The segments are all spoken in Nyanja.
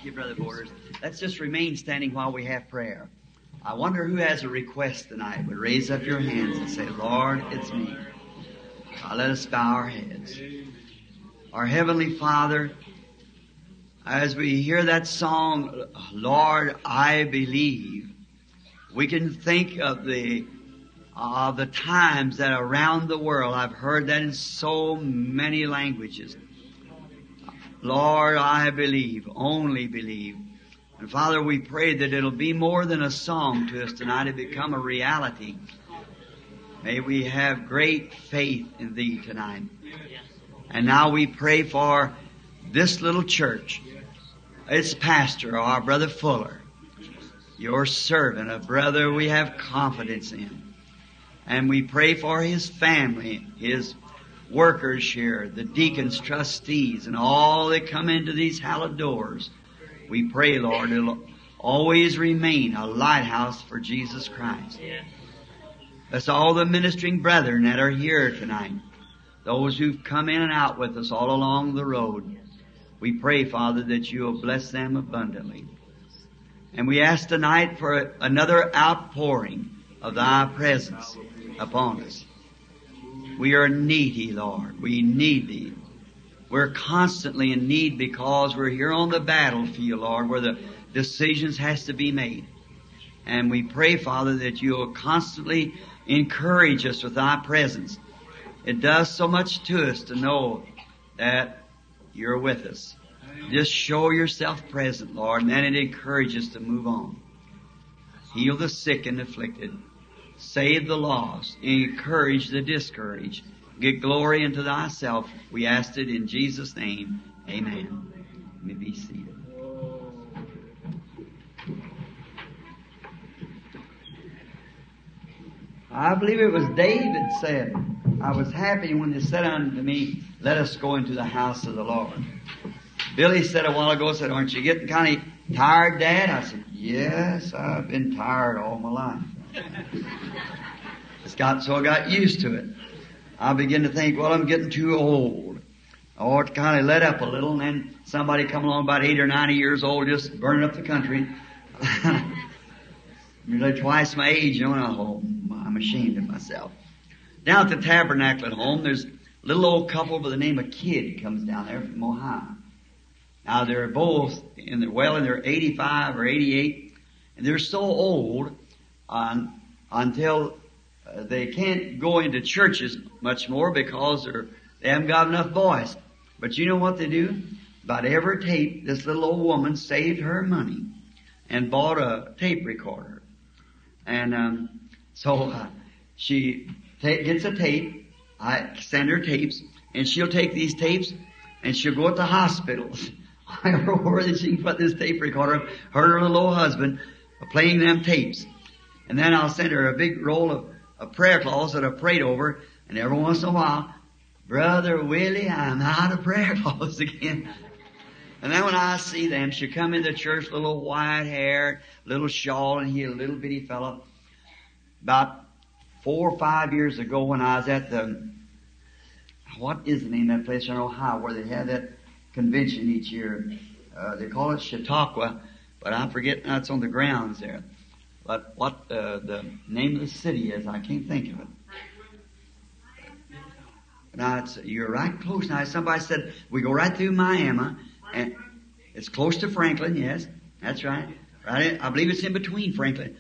you, Brother Borders. Let's just remain standing while we have prayer. I wonder who has a request tonight would raise up your hands and say, Lord, it's me. Let us bow our heads. Our Heavenly Father, as we hear that song, Lord, I believe, we can think of the times that around the world, I've heard that in so many languages. Lord, I believe, only believe. And Father, we pray that it'll be more than a song to us tonight. It'll become a reality. May we have great faith in Thee tonight. And now we pray for this little church. Its pastor, our Brother Fuller, your servant, a brother we have confidence in. And we pray for his family, his workers here, the deacons, trustees, and all that come into these hallowed doors. We pray, Lord, it'll always remain a lighthouse for Jesus Christ. Bless all the ministering brethren that are here tonight, those who've come in and out with us all along the road. We pray, Father, that you'll bless them abundantly. And we ask tonight for another outpouring of Thy presence upon us. We are needy, Lord. We need Thee. We're constantly in need because we're here on the battlefield, Lord, where the decisions has to be made. And we pray, Father, that you'll constantly encourage us with Thy presence. It does so much to us to know that you're with us. Just show yourself present, Lord, and then it encourages us to move on. Heal the sick and afflicted. Save the lost. Encourage the discouraged. Get glory unto Thyself. We ask it in Jesus' name. Amen. You may be seated. I believe it was David said, I was happy when they said unto me, let us go into the house of the Lord. Billy said a while ago, said, aren't you getting kind of tired, Dad? I said, yes, I've been tired all my life. So I got used to it. I began to think, well, I'm getting too old. I ought to kind of let up a little, and then somebody come along about 80 or 90 years old, just burning up the country. Nearly twice my age, you know, I'm ashamed of myself. Down at the Tabernacle at home, there's a little old couple by the name of Kidd comes down there from Ohio. Now they're both in their 85 or 88, and they're so old until they can't go into churches much more because they haven't got enough voice. But you know what they do? About every tape, this little old woman saved her money and bought a tape recorder. And so she gets a tape. I send her tapes, and she'll take these tapes, and she'll go to the hospitals. Where she can put this tape recorder, her and her little old husband playing them tapes. And then I'll send her a big roll of prayer cloths that I've prayed over, and every once in a while, Brother Willie, I'm out of prayer cloths again. And then when I see them, she'll come into church, little white hair, little shawl, and he a little bitty fellow. About 4 or 5 years ago when I was at what is the name of that place in Ohio where they have that convention each year? They call it Chautauqua, but I forget, it's on the grounds there. But what the name of the city is, I can't think of it. Now, you're right close. Now, somebody said, we go right through Miami, and it's close to Franklin, yes, that's right. Right, I believe it's in between Franklin.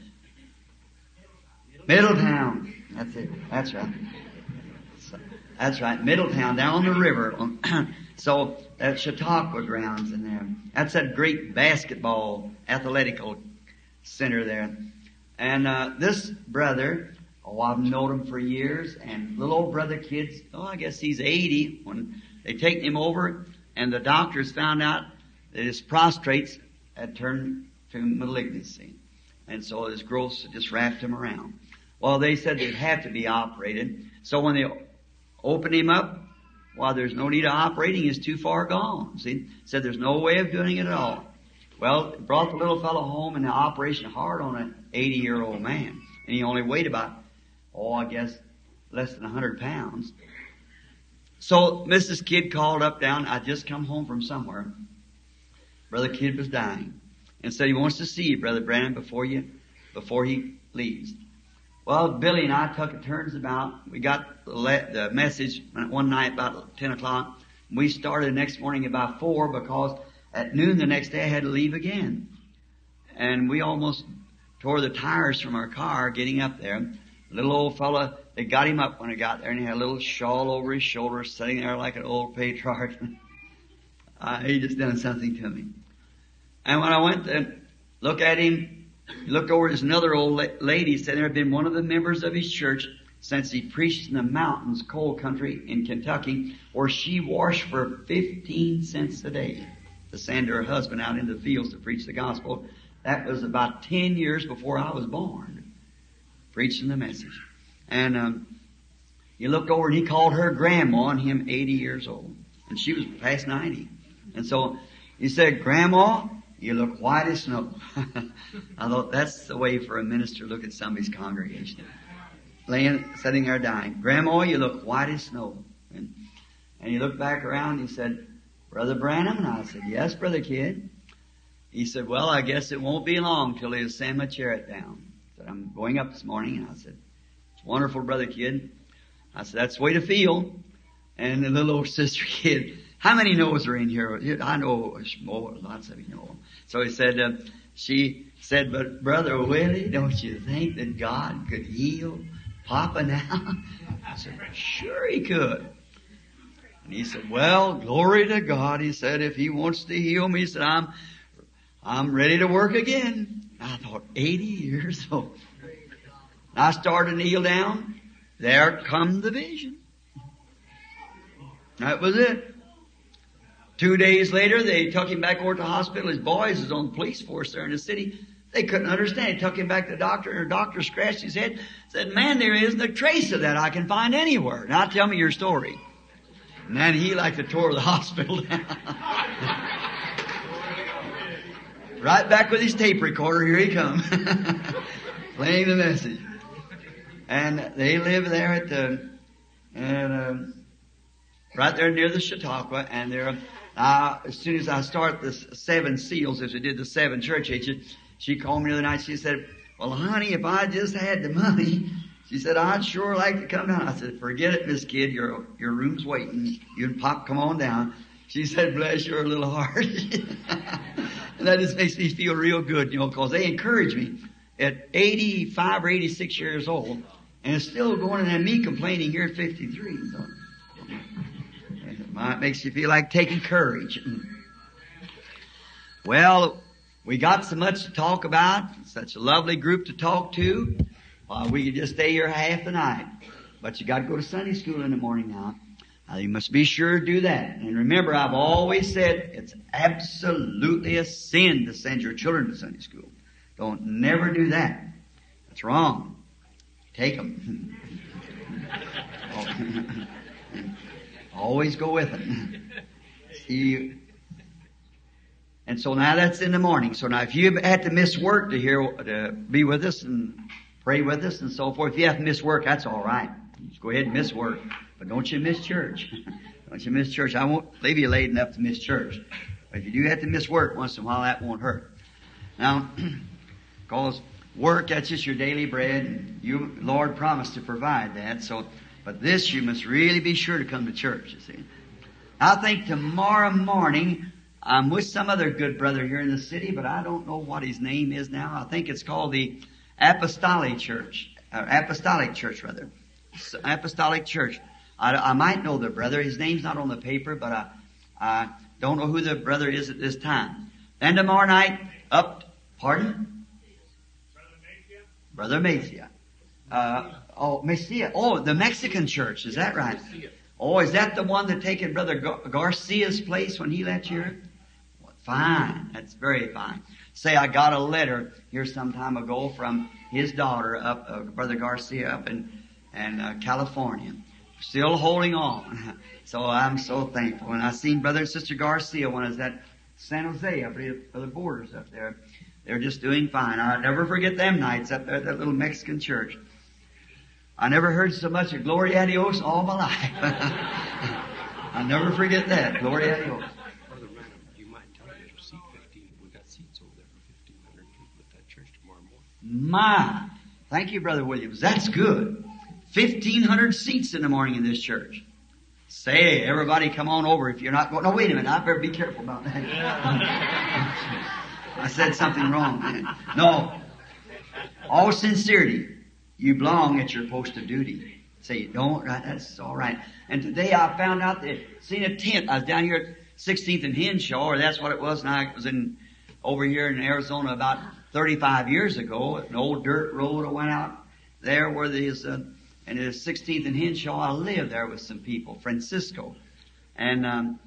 Middletown. That's it. That's right. That's right. Middletown, down the river. So, that's Chautauqua grounds in there. That's that great basketball athletical center there. And this brother, I've known him for years, and little old brother Kids, I guess he's 80 when they take him over, and the doctors found out that his prostrates had turned to malignancy. And so his growths just wrapped him around. Well, they said they'd have to be operated. So when they opened him up, there's no need of operating, he's too far gone. See, said there's no way of doing it at all. Well, brought the little fellow home, and the operation hard on an 80-year-old man. And he only weighed about, I guess, less than 100 pounds. So Mrs. Kidd called up down. I'd just come home from somewhere. Brother Kidd was dying, and said he wants to see you, Brother Branham, before he leaves. Well, Billy and I took turns about. We got the message one night about 10 o'clock. We started the next morning about 4 because at noon the next day I had to leave again. And we almost tore the tires from our car getting up there. The little old fella, they got him up when I got there, and he had a little shawl over his shoulder, sitting there like an old patriarch. He just done something to me. And when I went to look at him, he looked over, there's another old lady sitting there, had been one of the members of his church since he preached in the mountains, coal country in Kentucky, where she washed for 15 cents a day to send her husband out into the fields to preach the gospel. That was about 10 years before I was born, preaching the message. And he looked over and he called her grandma, and him 80 years old. And she was past 90. And so he said, "Grandma, you look white as snow." I thought that's the way for a minister to look at somebody's congregation. Sitting there dying. "Grandma, you look white as snow." And he looked back around and he said, "Brother Branham?" And I said, "Yes, Brother Kidd." He said, "Well, I guess it won't be long till they'll send my chariot down." I said, "I'm going up this morning." And I said, "It's wonderful, Brother Kidd." I said, "That's the way to feel." And the little old sister Kidd, how many knows are in here? I know lots of you know. So he said, she said, "But Brother Willie, don't you think that God could heal Papa now?" I said, "Sure he could." And he said, "Well, glory to God." He said, "If he wants to heal me," he said, I'm ready to work again." I thought, 80 years old. I started to kneel down. There come the vision. That was it. 2 days later, they took him back over to the hospital. His boys was on the police force there in the city. They couldn't understand. He took him back to the doctor, and the doctor scratched his head, said, "Man, there isn't a trace of that I can find anywhere. Now tell me your story." And then he like to tore the hospital down. Right back with his tape recorder, here he comes, playing the message. And they live there right there near the Chautauqua, and they're, as soon as I start the 7 seals, as we did the 7 church ages, she called me the other night, she said, "Well, honey, if I just had the money," she said, "I'd sure like to come down." I said, "Forget it, Miss Kidd, your room's waiting. You and Pop come on down." She said, "Bless your little heart." And that just makes me feel real good, because they encourage me at 85 or 86 years old, and it's still going, and me complaining here at 53. So it makes you feel like taking courage. Well, we got so much to talk about, such a lovely group to talk to. We could just stay here half the night. But you got to go to Sunday school in the morning now. You must be sure to do that. And remember, I've always said it's absolutely a sin to send your children to Sunday school. Don't never do that. That's wrong. Take them. Always go with them. See, and so now that's in the morning. So now if you had to miss work to be with us and pray with us and so forth, if you have to miss work, that's all right. Just go ahead and miss work. But don't you miss church. Don't you miss church. I won't leave you late enough to miss church. But if you do have to miss work once in a while, that won't hurt. Now, because work, that's just your daily bread. And you, Lord, promised to provide that. So, but this, you must really be sure to come to church, you see. I think tomorrow morning, I'm with some other good brother here in the city, but I don't know what his name is now. I think it's called the Apostolic Church. Apostolic Church, rather. Apostolic Church. I might know the brother. His name's not on the paper, but I don't know who the brother is at this time. Then tomorrow night, pardon? Brother Macia. Macia. Oh, the Mexican church. Is that right? Oh, is that the one that taken Brother Garcia's place when he left here? Well, fine. That's very fine. Say, I got a letter here some time ago from his daughter Brother Garcia up in California. Still holding on. So I'm so thankful. And I seen Brother and Sister Garcia when I was at San Jose up at the borders up there. They're just doing fine. I'll never forget them nights up there at that little Mexican church. I never heard so much of Gloria a Dios all my life. I'll never forget that. Gloria a Dios. Brother Branham, you might tell him your seat My, thank you, Brother Williams. That's good. 1,500 seats in the morning in this church. Say, everybody come on over if you're not going. No, wait a minute. I better be careful about that. I said something wrong, man. No. All sincerity, you belong at your post of duty. Say you don't, right? That's all right. And today I found out that, seen a tent. I was down here at 16th and Henshaw, or that's what it was, and I was over here in Arizona about 35 years ago. An old dirt road I went out there where there's and it is 16th and Henshaw. I lived there with some people, Francisco, and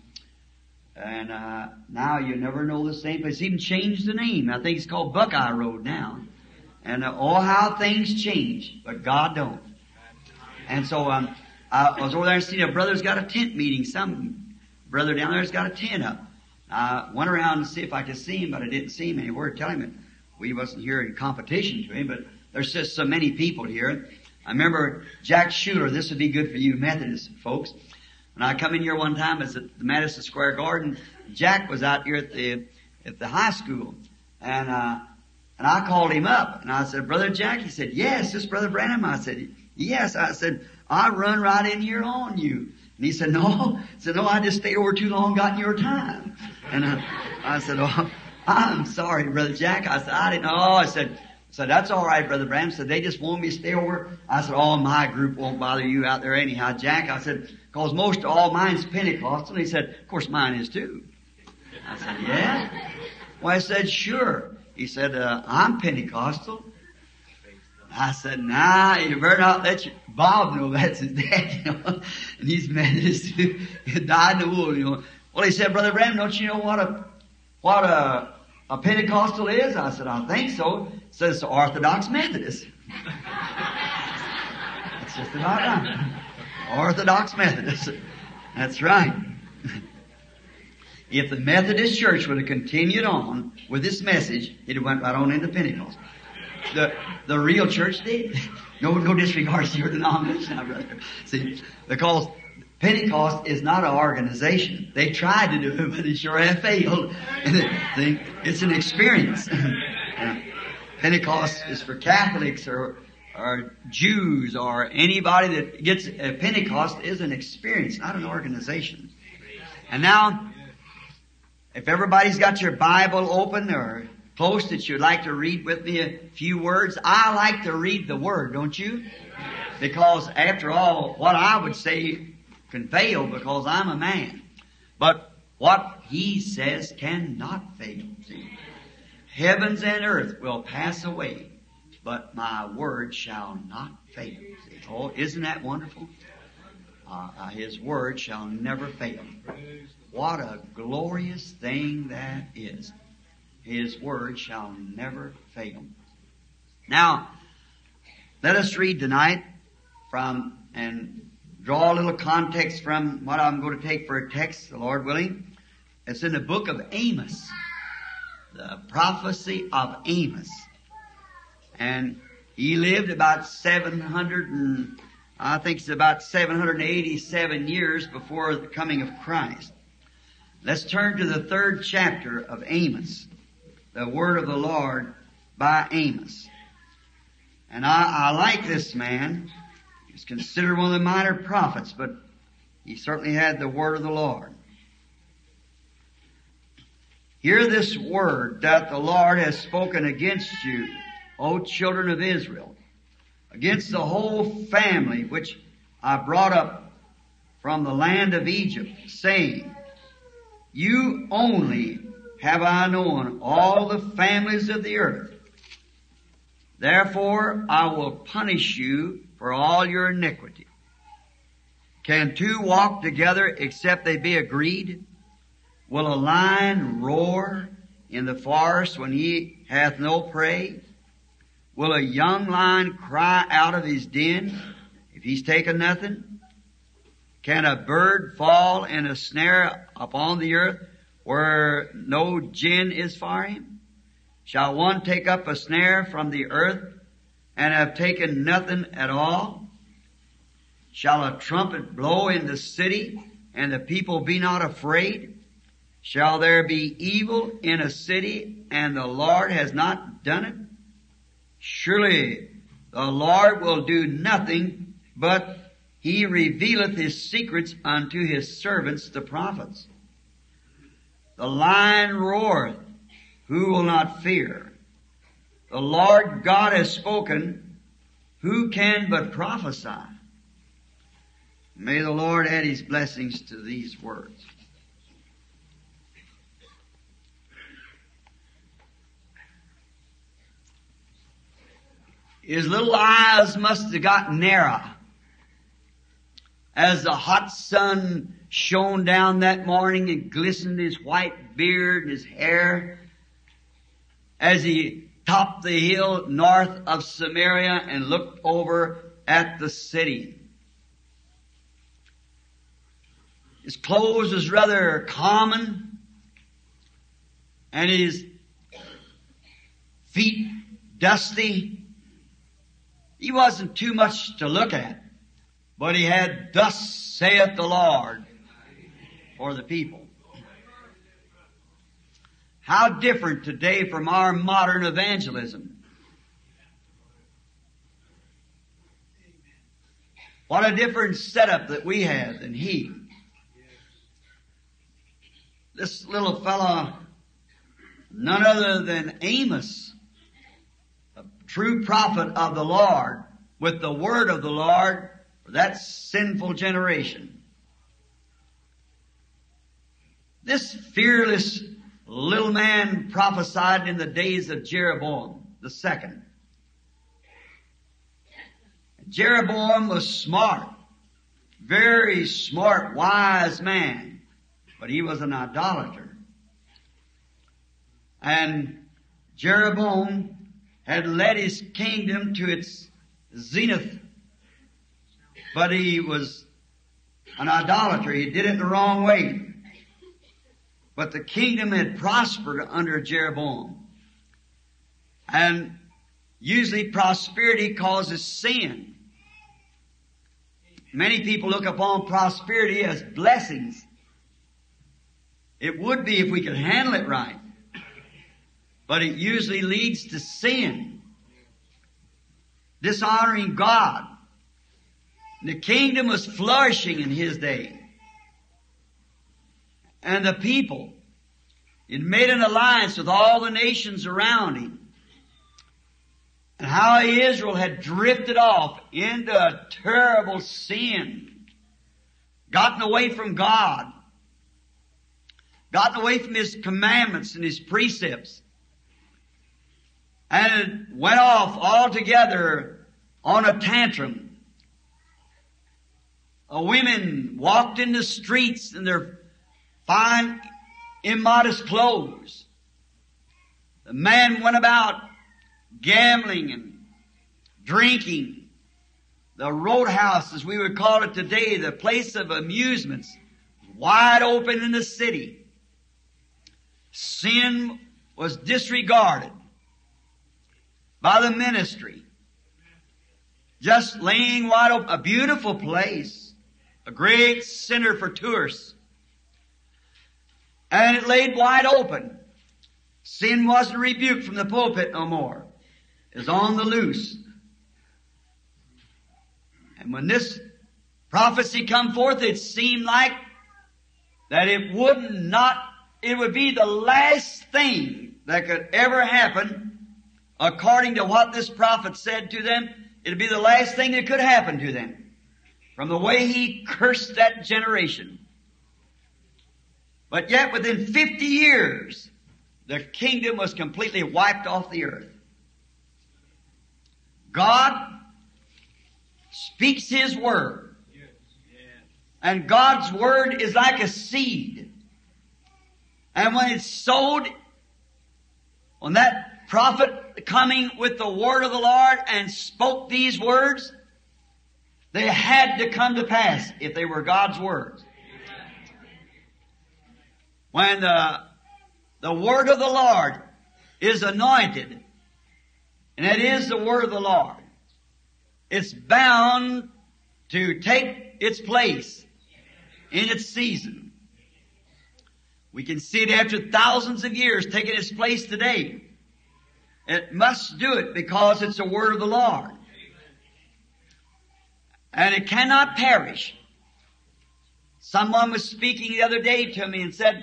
now you never know the same place. It's even changed the name. I think it's called Buckeye Road now. And oh, how things change, but God don't. And so I was over there and seen a brother's got a tent meeting. Some brother down there's got a tent up. I went around to see if I could see him, but I didn't see him anywhere. Tell him that we wasn't here in competition to him, but there's just so many people here. I remember Jack Schuler. This would be good for you Methodist folks. When I come in here one time, it's at the Madison Square Garden. Jack was out here at the high school, and I called him up, and I said, Brother Jack? He said, yes, this Brother Branham. I said, yes. I said, I run right in here on you. And he said, no. I said, no, I just stayed over too long, got in your time. And I said, oh, I'm sorry, Brother Jack. I said, I didn't know. I said, that's all right, Brother Branham. Said, they just want me to stay over. I said, oh, my group won't bother you out there anyhow, Jack. I said, because most all mine's Pentecostal. And he said, of course mine is too. I said, yeah? Well, I said, sure. He said, I'm Pentecostal. I said, nah, you better not let Bob know that's his dad, you know. And he's Methodist, he died in the wool, you know. Well, he said, Brother Branham, don't you know what a Pentecostal is? I said, I think so. It says it's Orthodox Methodist. That's just about right. Orthodox Methodist. That's right. If the Methodist Church would have continued on with this message, it would have went right on into Pentecost. The real church did. No disregard to your denomination, now, brother. See, because Pentecost is not an organization. They tried to do it, but it sure have failed. See, it's an experience. Pentecost is for Catholics or Jews or anybody that gets Pentecost is an experience, not an organization. And now, if everybody's got your Bible open or close that you'd like to read with me a few words, I like to read the Word, don't you? Because after all, what I would say can fail because I'm a man. But what He says cannot fail. See? Heavens and earth will pass away, but my word shall not fail. See? Oh, isn't that wonderful? His word shall never fail. What a glorious thing that is. His word shall never fail. Now, let us read tonight from and draw a little context from what I'm going to take for a text, the Lord willing. It's in the book of Amos, the prophecy of Amos. And he lived about 787 years before the coming of Christ. Let's turn to the 3rd chapter of Amos, the word of the Lord by Amos. And I like this man. He's considered one of the minor prophets, but he certainly had the word of the Lord. Hear this word that the Lord has spoken against you, O children of Israel, against the whole family which I brought up from the land of Egypt, saying, you only have I known all the families of the earth. Therefore I will punish you for all your iniquity. Can two walk together except they be agreed? Will a lion roar in the forest when he hath no prey? Will a young lion cry out of his den if he's taken nothing? Can a bird fall in a snare upon the earth where no gin is for him? Shall one take up a snare from the earth and have taken nothing at all? Shall a trumpet blow in the city and the people be not afraid? Shall there be evil in a city and the Lord has not done it? Surely the Lord will do nothing, but He revealeth His secrets unto His servants the prophets. The lion roareth, who will not fear? The Lord God has spoken, who can but prophesy? May the Lord add His blessings to these words. His little eyes must have got narrow as the hot sun shone down that morning and glistened his white beard and his hair as he topped the hill north of Samaria and looked over at the city. His clothes was rather common, and his feet dusty. He wasn't too much to look at, but he had, "Thus saith the Lord," for the people. How different today from our modern evangelism. What a different setup that we have than he. This little fellow, none other than Amos, a true prophet of the Lord, with the word of the Lord for that sinful generation. This fearless little man prophesied in the days of Jeroboam the second. Jeroboam was smart, very smart, wise man, but he was an idolater. And Jeroboam had led his kingdom to its zenith, but he was an idolater. He did it the wrong way. But the kingdom had prospered under Jeroboam. And usually prosperity causes sin. Many people look upon prosperity as blessings. It would be if we could handle it right. But it usually leads to sin. Dishonoring God. The kingdom was flourishing in his day. And the people, it made an alliance with all the nations around him. And how Israel had drifted off into a terrible sin. Gotten away from God. Gotten away from His commandments and His precepts. And it went off altogether on a tantrum. Women walked in the streets in their fine, immodest clothes. The man went about gambling and drinking. The roadhouse, as we would call it today, the place of amusements, wide open in the city. Sin was disregarded by the ministry. Just laying wide open, a beautiful place, a great center for tourists. And it laid wide open. Sin wasn't rebuked from the pulpit no more. It was on the loose. And when this prophecy come forth, it seemed like that it would be the last thing that could ever happen. According to what this prophet said to them, it would be the last thing that could happen to them. From the way he cursed that generation. But yet within 50 years, the kingdom was completely wiped off the earth. God speaks His word. And God's word is like a seed. And when it's sowed, when that prophet coming with the word of the Lord and spoke these words, they had to come to pass if they were God's words. When the word of the Lord is anointed, and it is the word of the Lord, it's bound to take its place in its season. We can see it after thousands of years taking its place today. It must do it because it's the word of the Lord. And it cannot perish. Someone was speaking the other day to me and said,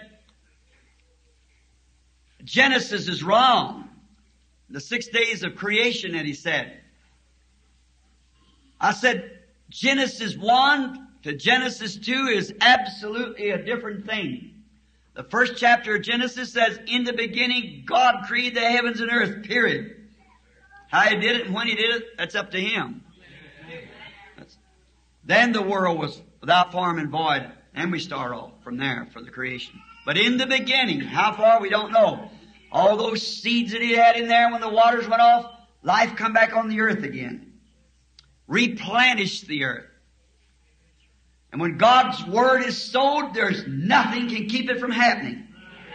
Genesis is wrong. The 6 days of creation that he said. I said, Genesis 1 to Genesis 2 is absolutely a different thing. The first chapter of Genesis says, in the beginning, God created the heavens and earth, period. How He did it and when He did it, that's up to Him. Then the world was without form and void, and we start off from there for the creation. But in the beginning, how far we don't know. All those seeds that He had in there when the waters went off, life come back on the earth again. Replenish the earth. And when God's Word is sowed, there's nothing can keep it from happening.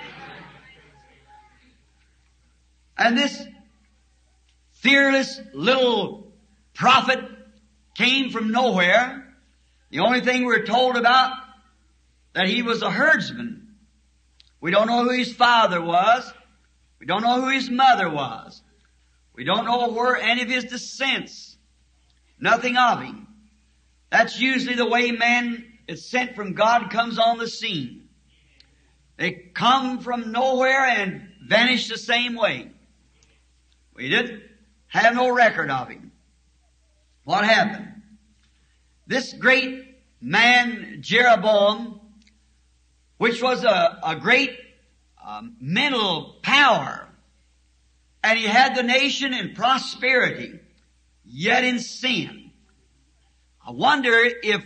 And this fearless little prophet came from nowhere. The only thing we're told about, that he was a herdsman. We don't know who his father was. We don't know who his mother was. We don't know where any of his descents. Nothing of him. That's usually the way man is sent from God comes on the scene. They come from nowhere and vanish the same way. We didn't have no record of him. What happened? This great man, Jeroboam, which was a great mental power, and he had the nation in prosperity, yet in sin. I wonder if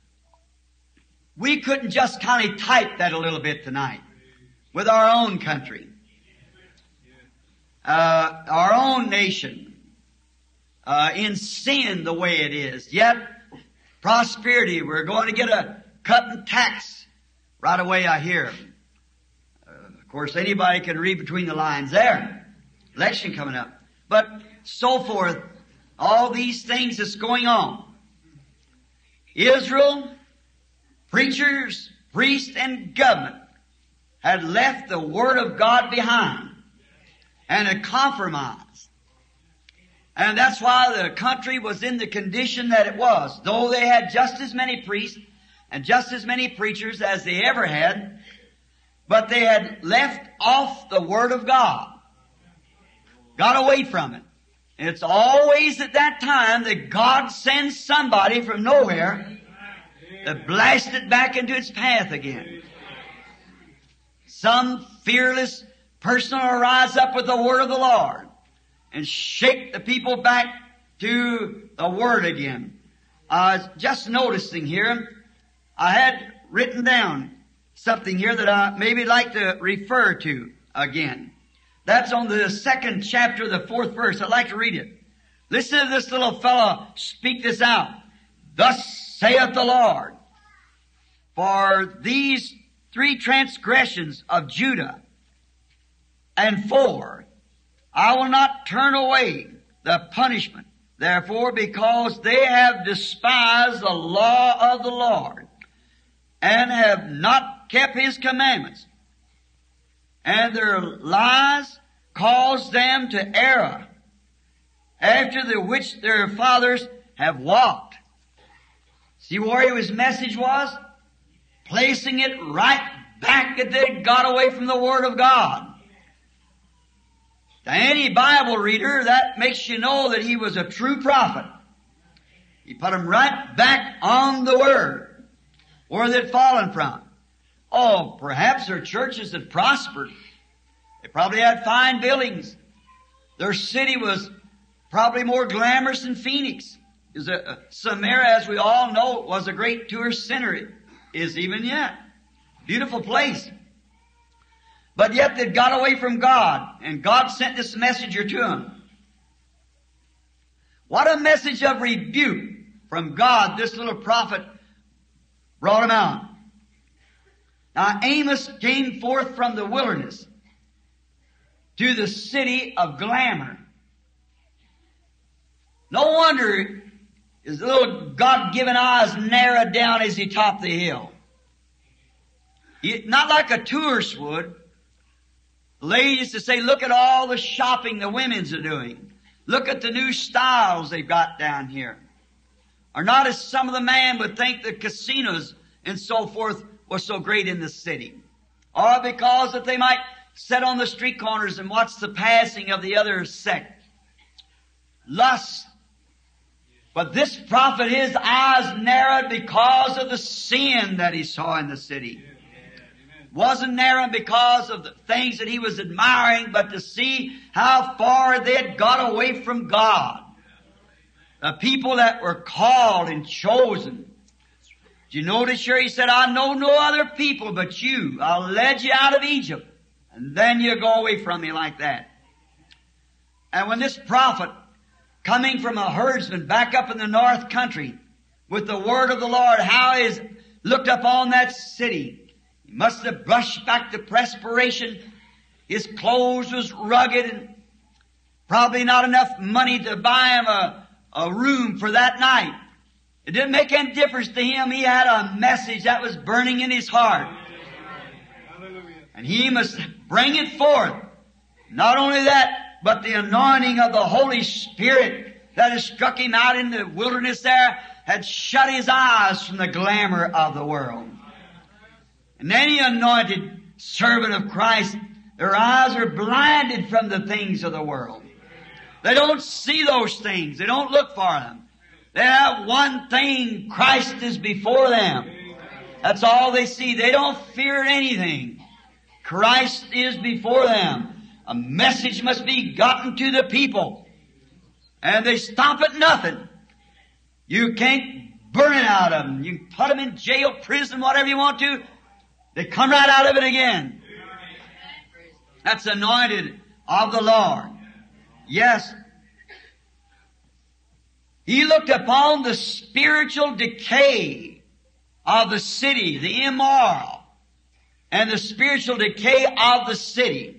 we couldn't just kind of type that a little bit tonight with our own country, our own nation, in sin the way it is, yet prosperity. We're going to get a cut in tax right away, I hear. Of course, anybody can read between the lines there. Election coming up. But so forth, all these things that's going on. Israel, preachers, priests, and government had left the Word of God behind and had compromised. And that's why the country was in the condition that it was. Though they had just as many priests and just as many preachers as they ever had, but they had left off the Word of God. Got away from it. And it's always at that time that God sends somebody from nowhere to blast it back into its path again. Some fearless person will rise up with the Word of the Lord and shake the people back to the Word again. I was just noticing here, I had written down something here that I maybe like to refer to again. That's on the 2nd chapter, the 4th verse. I'd like to read it. Listen to this little fellow speak this out. Thus saith the Lord, for these 3 transgressions of Judah and 4, I will not turn away the punishment. Therefore, because they have despised the law of the Lord and have not kept His commandments, and their lies caused them to err, after the which their fathers have walked. See where his message was? Placing it right back that they got away from the Word of God. To any Bible reader, that makes you know that he was a true prophet. He put them right back on the Word, where they'd fallen from. Oh, perhaps their churches had prospered. They probably had fine buildings. Their city was probably more glamorous than Phoenix. Samaria, as we all know, was a great tourist center. It is even yet. Beautiful place. But yet they got away from God, and God sent this messenger to them. What a message of rebuke from God this little prophet brought him out. Now Amos came forth from the wilderness to the city of glamour. No wonder his little God-given eyes narrowed down as he topped the hill. Not like a tourist would. ladies to say, look at all the shopping the women's are doing. Look at the new styles they've got down here. Or not as some of the man would think the casinos and so forth were so great in the city. Or because that they might sit on the street corners and watch the passing of the other sect. Lust. But this prophet, his eyes narrowed because of the sin that he saw in the city. Wasn't narrowed because of the things that he was admiring, but to see how far they had got away from God. The people that were called and chosen. Did you notice here he said, I know no other people but you. I led you out of Egypt. And then you go away from me like that. And when this prophet, coming from a herdsman back up in the north country, with the word of the Lord, how he looked upon that city. He must have brushed back the perspiration. His clothes was rugged and probably not enough money to buy him a room for that night. It didn't make any difference to him. He had a message that was burning in his heart. And he must bring it forth. Not only that, but the anointing of the Holy Spirit that had struck him out in the wilderness there had shut his eyes from the glamour of the world. And any anointed servant of Christ, their eyes are blinded from the things of the world. They don't see those things. They don't look for them. They have one thing. Christ is before them. That's all they see. They don't fear anything. Christ is before them. A message must be gotten to the people. And they stop at nothing. You can't burn it out of them. You can put them in jail, prison, whatever you want to. They come right out of it again. That's anointed of the Lord. Yes. He looked upon the spiritual decay of the city, the immoral, and the spiritual decay of the city.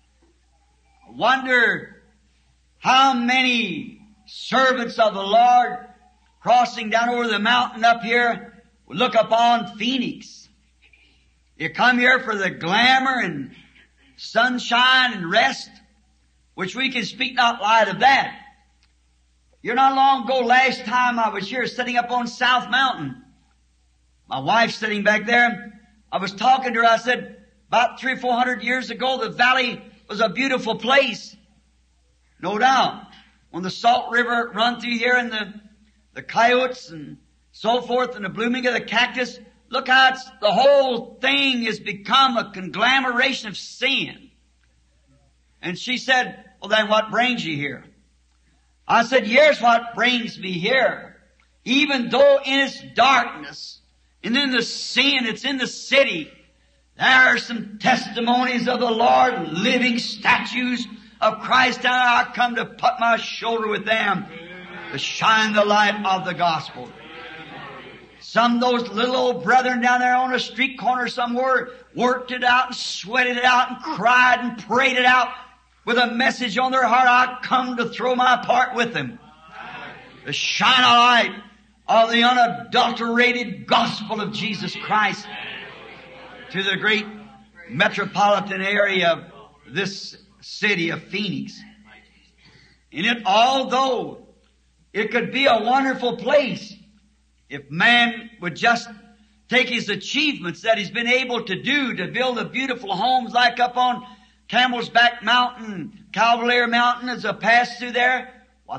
I wonder how many servants of the Lord crossing down over the mountain up here would look upon Phoenix. You come here for the glamour and sunshine and rest, which we can speak not light of that. You're not long ago, last time I was here sitting up on South Mountain. My wife's sitting back there. I was talking to her. I said, about 300 or 400 years ago, the valley was a beautiful place. No doubt. When the Salt River run through here and the coyotes and so forth and the blooming of the cactus, look how the whole thing has become a conglomeration of sin. And she said, well, then what brings you here? I said, here's what brings me here. Even though in its darkness and in the sin that's in the city, there are some testimonies of the Lord, living statues of Christ. And I come to put my shoulder with them to shine the light of the gospel. Some of those little old brethren down there on a street corner somewhere worked it out and sweated it out and cried and prayed it out with a message on their heart. I come to throw my part with them. To shine a light of the unadulterated gospel of Jesus Christ to the great metropolitan area of this city of Phoenix. In it, although it could be a wonderful place, if man would just take his achievements that he's been able to do to build the beautiful homes like up on Camel's Back Mountain, Cavalier Mountain as a pass through there.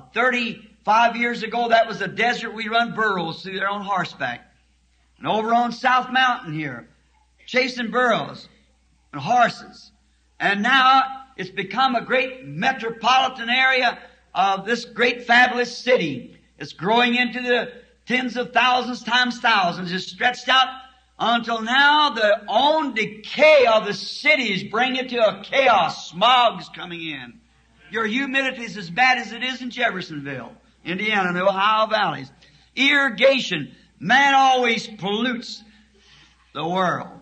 35 years ago, that was a desert. We run burros through there on horseback. And over on South Mountain here, chasing burros and horses. And now it's become a great metropolitan area of this great fabulous city. It's growing into the tens of thousands times thousands. It's stretched out until now the own decay of the cities bring it to a chaos. Smog's coming in. Your humidity is as bad as it is in Jeffersonville, Indiana, and the Ohio valleys. Irrigation. Man always pollutes the world.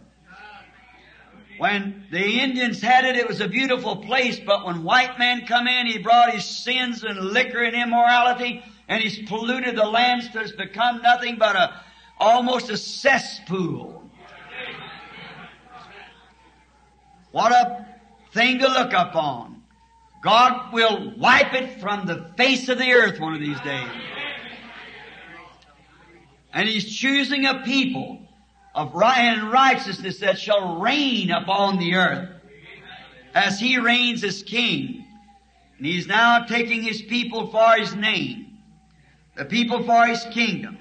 When the Indians had it, it was a beautiful place, but when white man come in, he brought his sins and liquor and immorality, and he's polluted the land so it's become nothing but almost a cesspool. What a thing to look upon. God will wipe it from the face of the earth one of these days. And He's choosing a people of righteousness that shall reign upon the earth as He reigns as King. And He's now taking His people for His name, the people for His kingdom.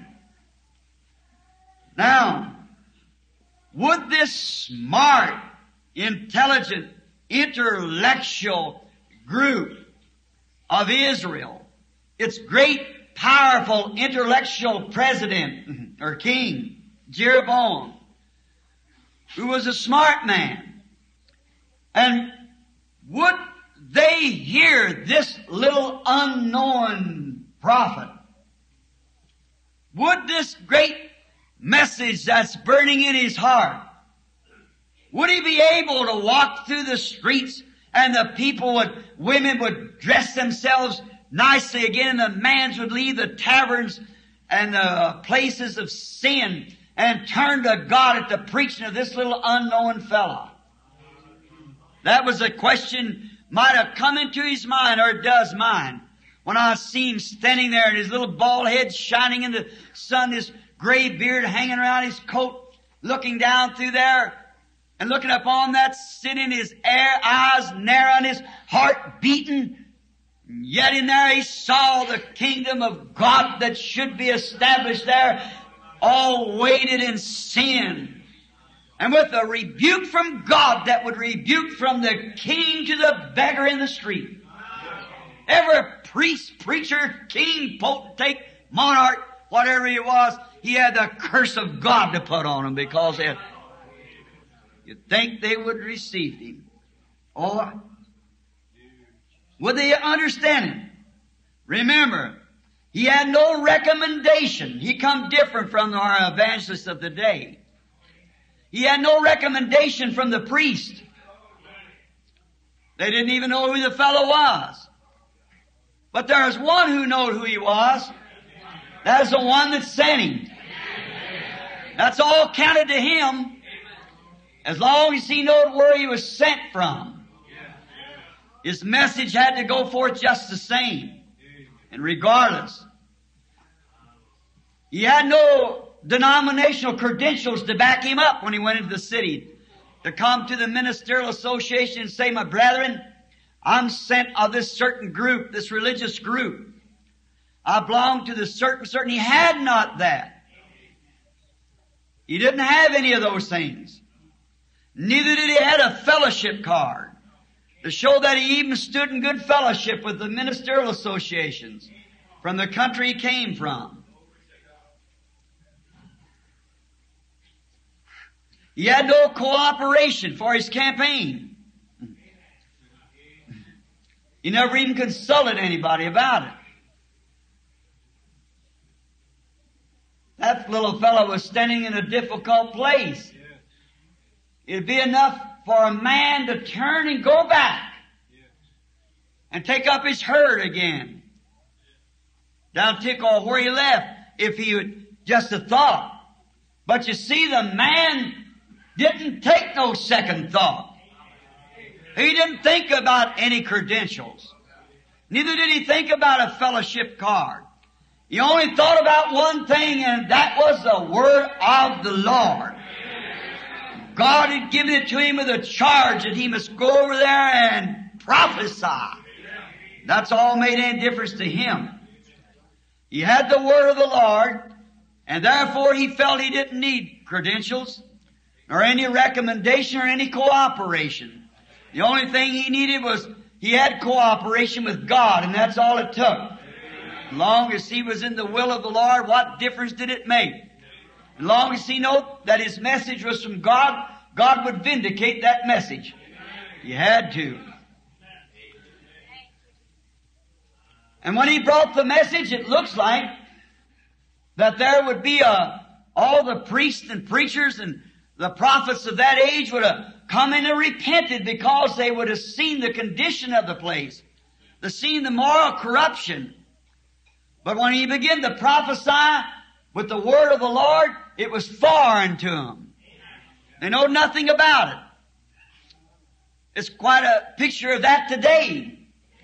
Now, would this smart, intelligent, intellectual group of Israel, its great, powerful, intellectual president or king, Jeroboam, who was a smart man, and would they hear this little unknown prophet? Would this great message that's burning in his heart, would he be able to walk through the streets and the people women would dress themselves nicely again, and the mans would leave the taverns and the places of sin and turn to God at the preaching of this little unknown fella? That was a question might have come into his mind, or does mine, when I see him standing there and his little bald head shining in the sun, his gray beard hanging around his coat, looking down through there and looking upon that sitting, his eyes narrow and his heart beating. Yet in there he saw the kingdom of God that should be established there, all weighted in sin. And with a rebuke from God that would rebuke from the king to the beggar in the street. Every priest, preacher, king, potentate, monarch, whatever he was, he had the curse of God to put on him because you'd think they would receive him. Or would they understand him? Remember, he had no recommendation. He come different from our evangelists of the day. He had no recommendation from the priest. They didn't even know who the fellow was. But there was one who knew who he was. That's the one that sent him. That's all counted to him, as long as he knew where he was sent from. His message had to go forth just the same, and regardless. He had no denominational credentials to back him up when he went into the city, to come to the ministerial association and say, my brethren, I'm sent of this certain group, this religious group. I belong to the certain. He had not that. He didn't have any of those things. Neither did he have a fellowship card to show that he even stood in good fellowship with the ministerial associations from the country he came from. He had no cooperation for his campaign. He never even consulted anybody about it. That little fellow was standing in a difficult place. It'd be enough for a man to turn and go back and take up his herd again down Tekoa where he left, if he would just have thought. But you see, the man didn't take no second thought. He didn't think about any credentials. Neither did he think about a fellowship card. He only thought about one thing, and that was the word of the Lord. God had given it to him with a charge that he must go over there and prophesy. That's all made any difference to him. He had the word of the Lord, and therefore he felt he didn't need credentials, nor any recommendation or any cooperation. The only thing he needed was he had cooperation with God, and that's all it took. As long as he was in the will of the Lord, what difference did it make? As long as he knew that his message was from God, God would vindicate that message. He had to. And when he brought the message, it looks like that there would be all the priests and preachers and the prophets of that age would have come in and repented, because they would have seen the condition of the place. They seen the moral corruption. But when he began to prophesy with the word of the Lord, it was foreign to them. They know nothing about it. It's quite a picture of that today.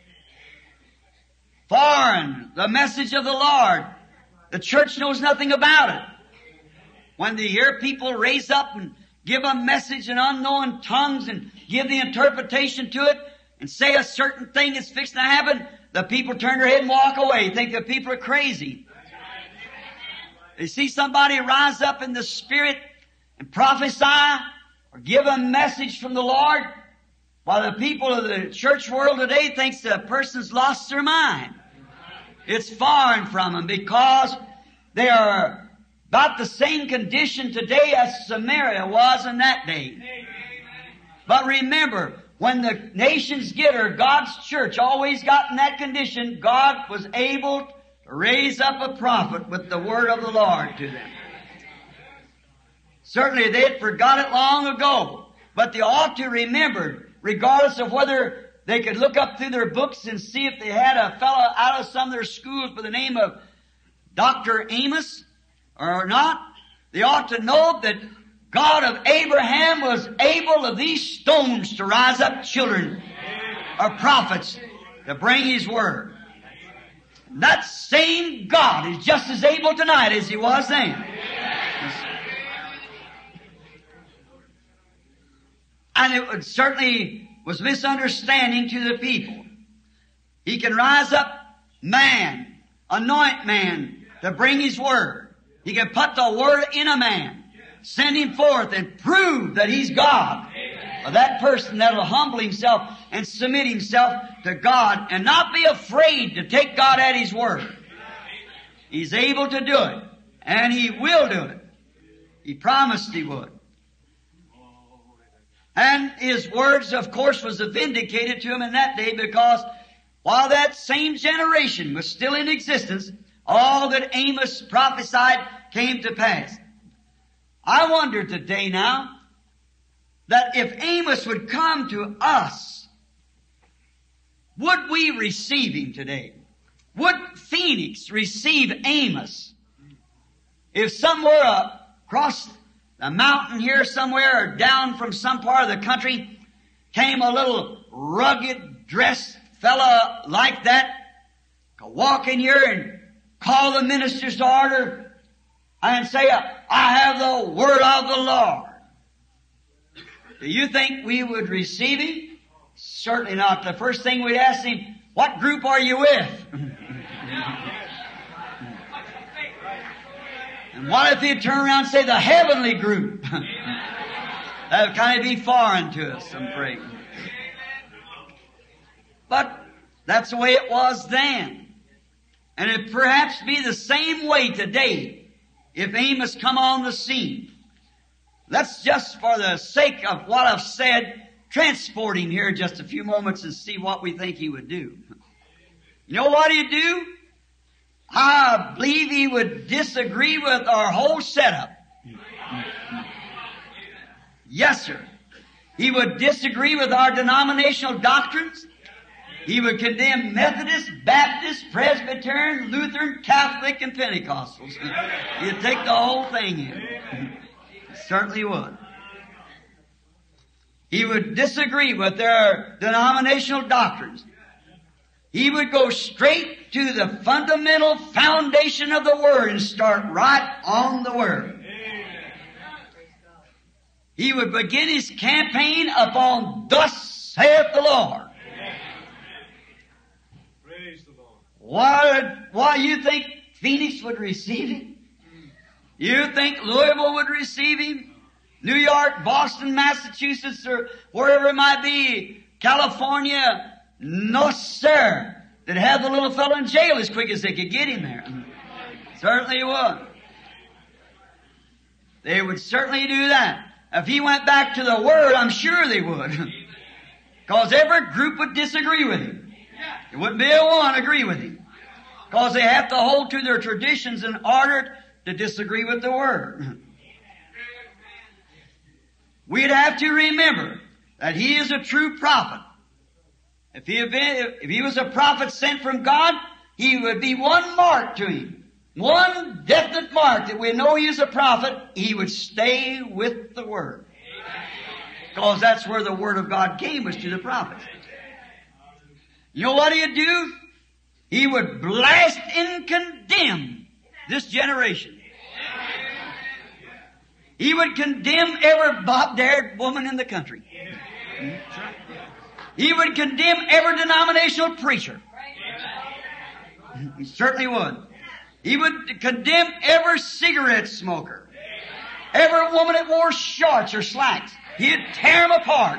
Foreign, the message of the Lord. The church knows nothing about it. When they hear people raise up and give a message in unknown tongues and give the interpretation to it and say a certain thing is fixing to happen, the people turn their head and walk away, think the people are crazy. They see somebody rise up in the Spirit and prophesy or give a message from the Lord, while the people of the church world today thinks the person's lost their mind. It's foreign from them because they are about the same condition today as Samaria was in that day. But remember, when the nations get her, God's church always got in that condition, God was able to raise up a prophet with the word of the Lord to them. Certainly they had forgot it long ago, but they ought to remember, regardless of whether they could look up through their books and see if they had a fellow out of some of their schools by the name of Dr. Amos or not, they ought to know that God of Abraham was able of these stones to rise up children or prophets to bring His word. That same God is just as able tonight as He was then. And it certainly was misunderstanding to the people. He can rise up man, anoint man to bring His word. He can put the word in a man, send him forth and prove that he's God. That person that'll humble himself and submit himself to God and not be afraid to take God at His word. He's able to do it, and He will do it. He promised He would. And His words, of course, was vindicated to him in that day, because while that same generation was still in existence, all that Amos prophesied came to pass. I wonder today now that if Amos would come to us, would we receive him today? Would Phoenix receive Amos? If somewhere across the mountain here somewhere or down from some part of the country came a little rugged dressed fella like that, could walk in here and call the ministers to order and say, I have the word of the Lord. Do you think we would receive him? Certainly not. The first thing we'd ask him, what group are you with? And what if he'd turn around and say the heavenly group? That would kind of be foreign to us, I'm afraid. But that's the way it was then. And it'd perhaps be the same way today if Amos come on the scene. Let's just, for the sake of what I've said, transport him here just a few moments and see what we think he would do. You know what he'd do? I believe he would disagree with our whole setup. Yes, sir. He would disagree with our denominational doctrines. He would condemn Methodist, Baptist, Presbyterian, Lutheran, Catholic, and Pentecostals. He'd take the whole thing in. He certainly would. He would disagree with their denominational doctrines. He would go straight to the fundamental foundation of the Word and start right on the Word. He would begin his campaign upon thus saith the Lord. Why you think Phoenix would receive him? You think Louisville would receive him? New York, Boston, Massachusetts, or wherever it might be, California? No, sir. They'd have the little fellow in jail as quick as they could get him there. Certainly would. They would certainly do that. If he went back to the Word, I'm sure they would. Because every group would disagree with him. It wouldn't be a one agree with him. Because they have to hold to their traditions in order to disagree with the Word. We'd have to remember that he is a true prophet. If he was a prophet sent from God, he would be one mark to him. One definite mark that we know he is a prophet. He would stay with the Word. Because that's where the Word of God came, was to the prophets. You know what he'd do? He would blast and condemn this generation. He would condemn every bob-dared woman in the country. He would condemn every denominational preacher. He certainly would. He would condemn every cigarette smoker. Every woman that wore shorts or slacks. He'd tear them apart.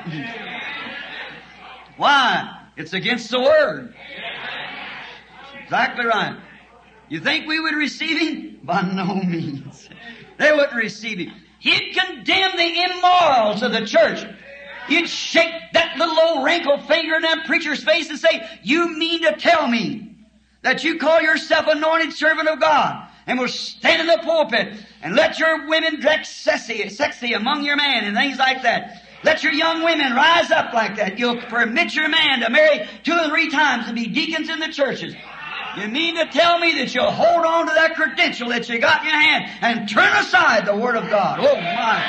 Why? It's against the Word. Exactly right. You think we would receive him? By no means. They wouldn't receive him. He'd condemn the immorals of the church. He'd shake that little old wrinkled finger in that preacher's face and say, you mean to tell me that you call yourself anointed servant of God and will stand in the pulpit and let your women dress sexy among your men and things like that? Let your young women rise up like that. You'll permit your man to marry 2 or 3 times and be deacons in the churches. You mean to tell me that you'll hold on to that credential that you got in your hand and turn aside the Word of God? Oh my.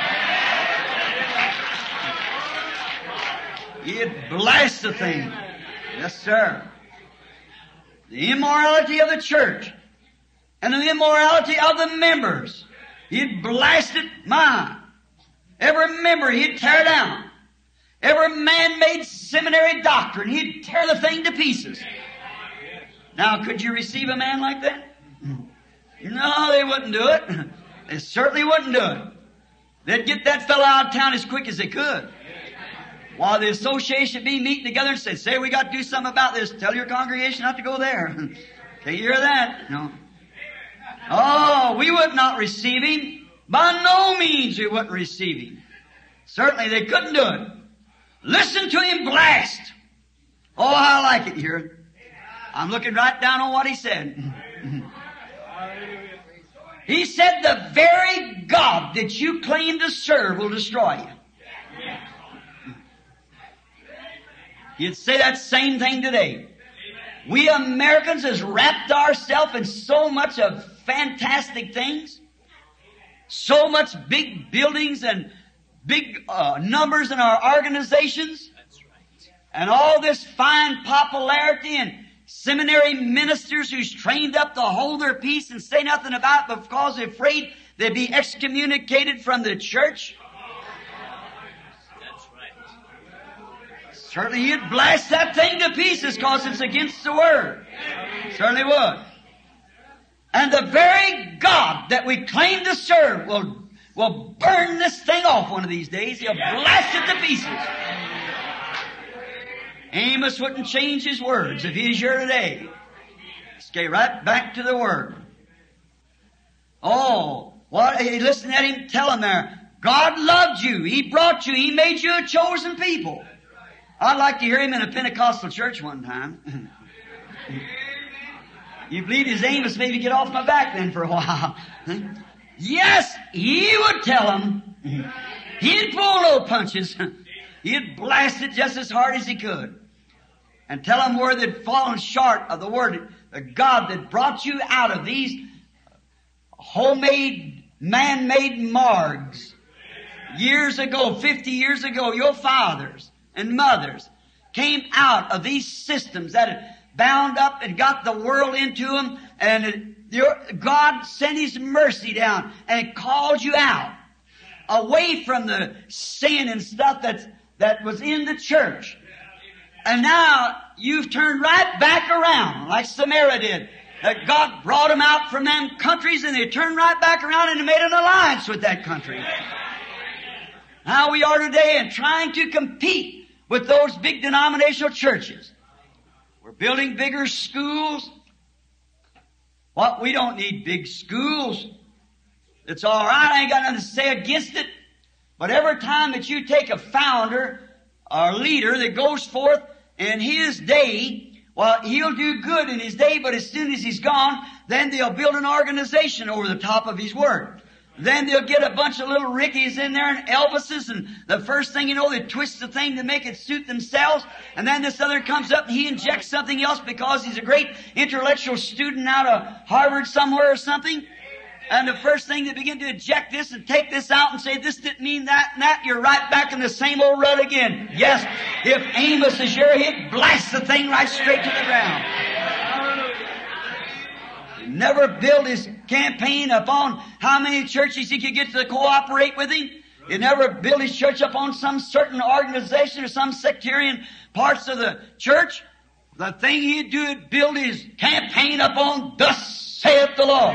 You'd blast the thing. Yes, sir. The immorality of the church and the immorality of the members. He'd blast it, every member he'd tear down. Every man-made seminary doctrine, he'd tear the thing to pieces. Now, could you receive a man like that? No, they wouldn't do it. They certainly wouldn't do it. They'd get that fellow out of town as quick as they could. While the association be meeting together and say, we got to do something about this. Tell your congregation not to go there. Can you hear that? No. Oh, we would not receive him. By no means we wouldn't receive him. Certainly they couldn't do it. Listen to him blast. Oh, I like it here. I'm looking right down on what he said. He said, the very God that you claim to serve will destroy you. You'd say that same thing today. We Americans has wrapped ourselves in so much of fantastic things, so much big buildings and big numbers in our organizations, and all this fine popularity and seminary ministers who's trained up to hold their peace and say nothing about it because they're afraid they'd be excommunicated from the church. Certainly he'd blast that thing to pieces because it's against the Word. Certainly would. And the very God that we claim to serve will burn this thing off one of these days. He'll blast it to pieces. Amos wouldn't change his words if he was here today. Let's get right back to the Word. Oh, listen at him tell him there, God loved you. He brought you. He made you a chosen people. I'd like to hear him in a Pentecostal church one time. You believe his Amos maybe get off my back then for a while. Yes, he would tell them. He'd pull no punches. He'd blast it just as hard as he could. And tell them where they'd fallen short of the Word. The God that brought you out of these homemade, man-made morgues. Years ago, 50 years ago, your fathers and mothers came out of these systems that had bound up and got the world into them, and God sent His mercy down and called you out away from the sin and stuff that was in the church. And now you've turned right back around like Samaria did. That God brought them out from them countries and they turned right back around and made an alliance with that country. Now we are today and trying to compete with those big denominational churches. We're building bigger schools. What? We don't need big schools. It's all right. I ain't got nothing to say against it. But every time that you take a founder or leader that goes forth in his day, well, he'll do good in his day, but as soon as he's gone, then they'll build an organization over the top of his word. Then they'll get a bunch of little Rickies in there and Elvises, and the first thing you know, they twist the thing to make it suit themselves, and then this other comes up and he injects something else because he's a great intellectual student out of Harvard somewhere or something. And the first thing they begin to eject this and take this out and say this didn't mean that and that, you're right back in the same old rut again. Yes, if Amos is your hit, blast the thing right straight to the ground. Never build his campaign upon how many churches he could get to cooperate with him. He never built his church upon some certain organization or some sectarian parts of the church. The thing he'd do is build his campaign upon thus saith the Lord.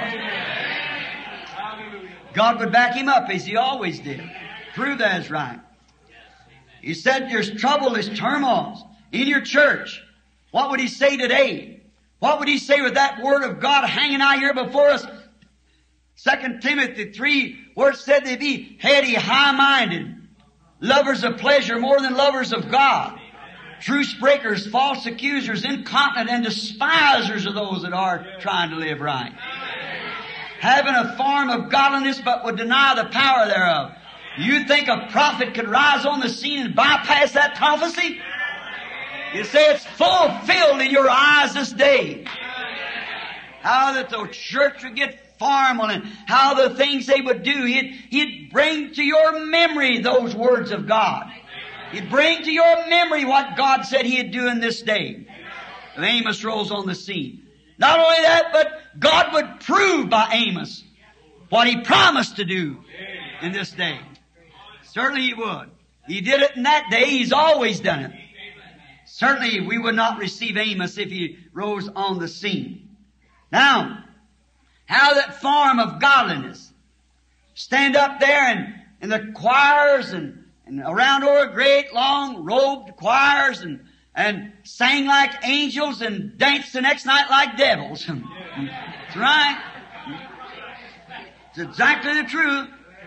God would back him up as He always did. Prove that is right. He said there's trouble, there's turmoil in your church. What would He say today? What would He say with that Word of God hanging out here before us? 2 Timothy 3, where it said they be heady, high-minded, lovers of pleasure more than lovers of God, truce breakers, false accusers, incontinent, and despisers of those that are trying to live right. Having a form of godliness but would deny the power thereof. You think a prophet could rise on the scene and bypass that prophecy? You say it's fulfilled in your eyes this day. How that the church would get formal and how the things they would do. He'd bring to your memory those words of God. He'd bring to your memory what God said He'd do in this day. And Amos rolls on the scene. Not only that, but God would prove by Amos what He promised to do in this day. Certainly He would. He did it in that day. He's always done it. Certainly we would not receive Amos if he rose on the scene. Now, how that form of godliness stand up there in the choirs and around over great long robed choirs and sang like angels and danced the next night like devils. That's right. It's exactly the truth.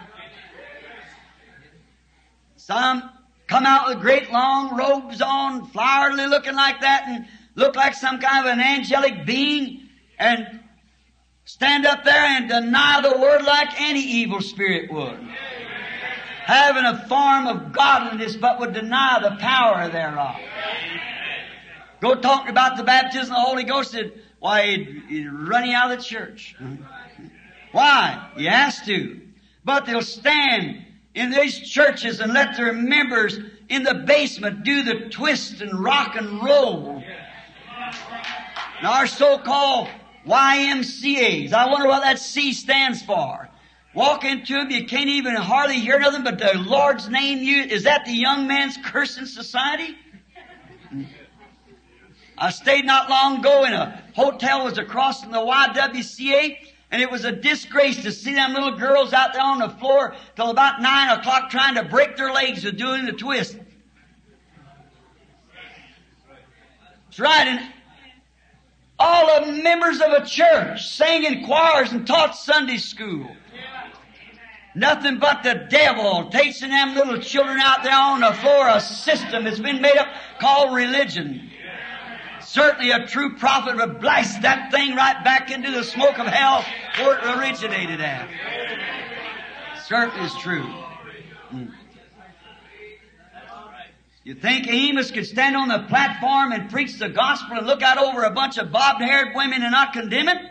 Some come out with great long robes on, flowery looking like that, and look like some kind of an angelic being, and stand up there and deny the Word like any evil spirit would. Having a form of godliness but would deny the power thereof. Go talking about the baptism of the Holy Ghost, why, he'd run you out of the church. Why? He has to. But they'll stand in these churches and let their members in the basement do the twist and rock and roll. Now our so-called YMCAs, I wonder what that C stands for. Walk into them, you can't even hardly hear nothing but the Lord's name used. Is that the young man's cursing society? I stayed not long ago in a hotel was across from the YWCA, and it was a disgrace to see them little girls out there on the floor till about 9 o'clock trying to break their legs with doing the twist. That's right, and all the members of a church sang in choirs and taught Sunday school. Nothing but the devil teaching them little children out there on the floor a system that's been made up called religion. Certainly a true prophet would blast that thing right back into the smoke of hell where it originated at. Certainly is true. You think Amos could stand on the platform and preach the gospel and look out over a bunch of bobbed-haired women and not condemn it?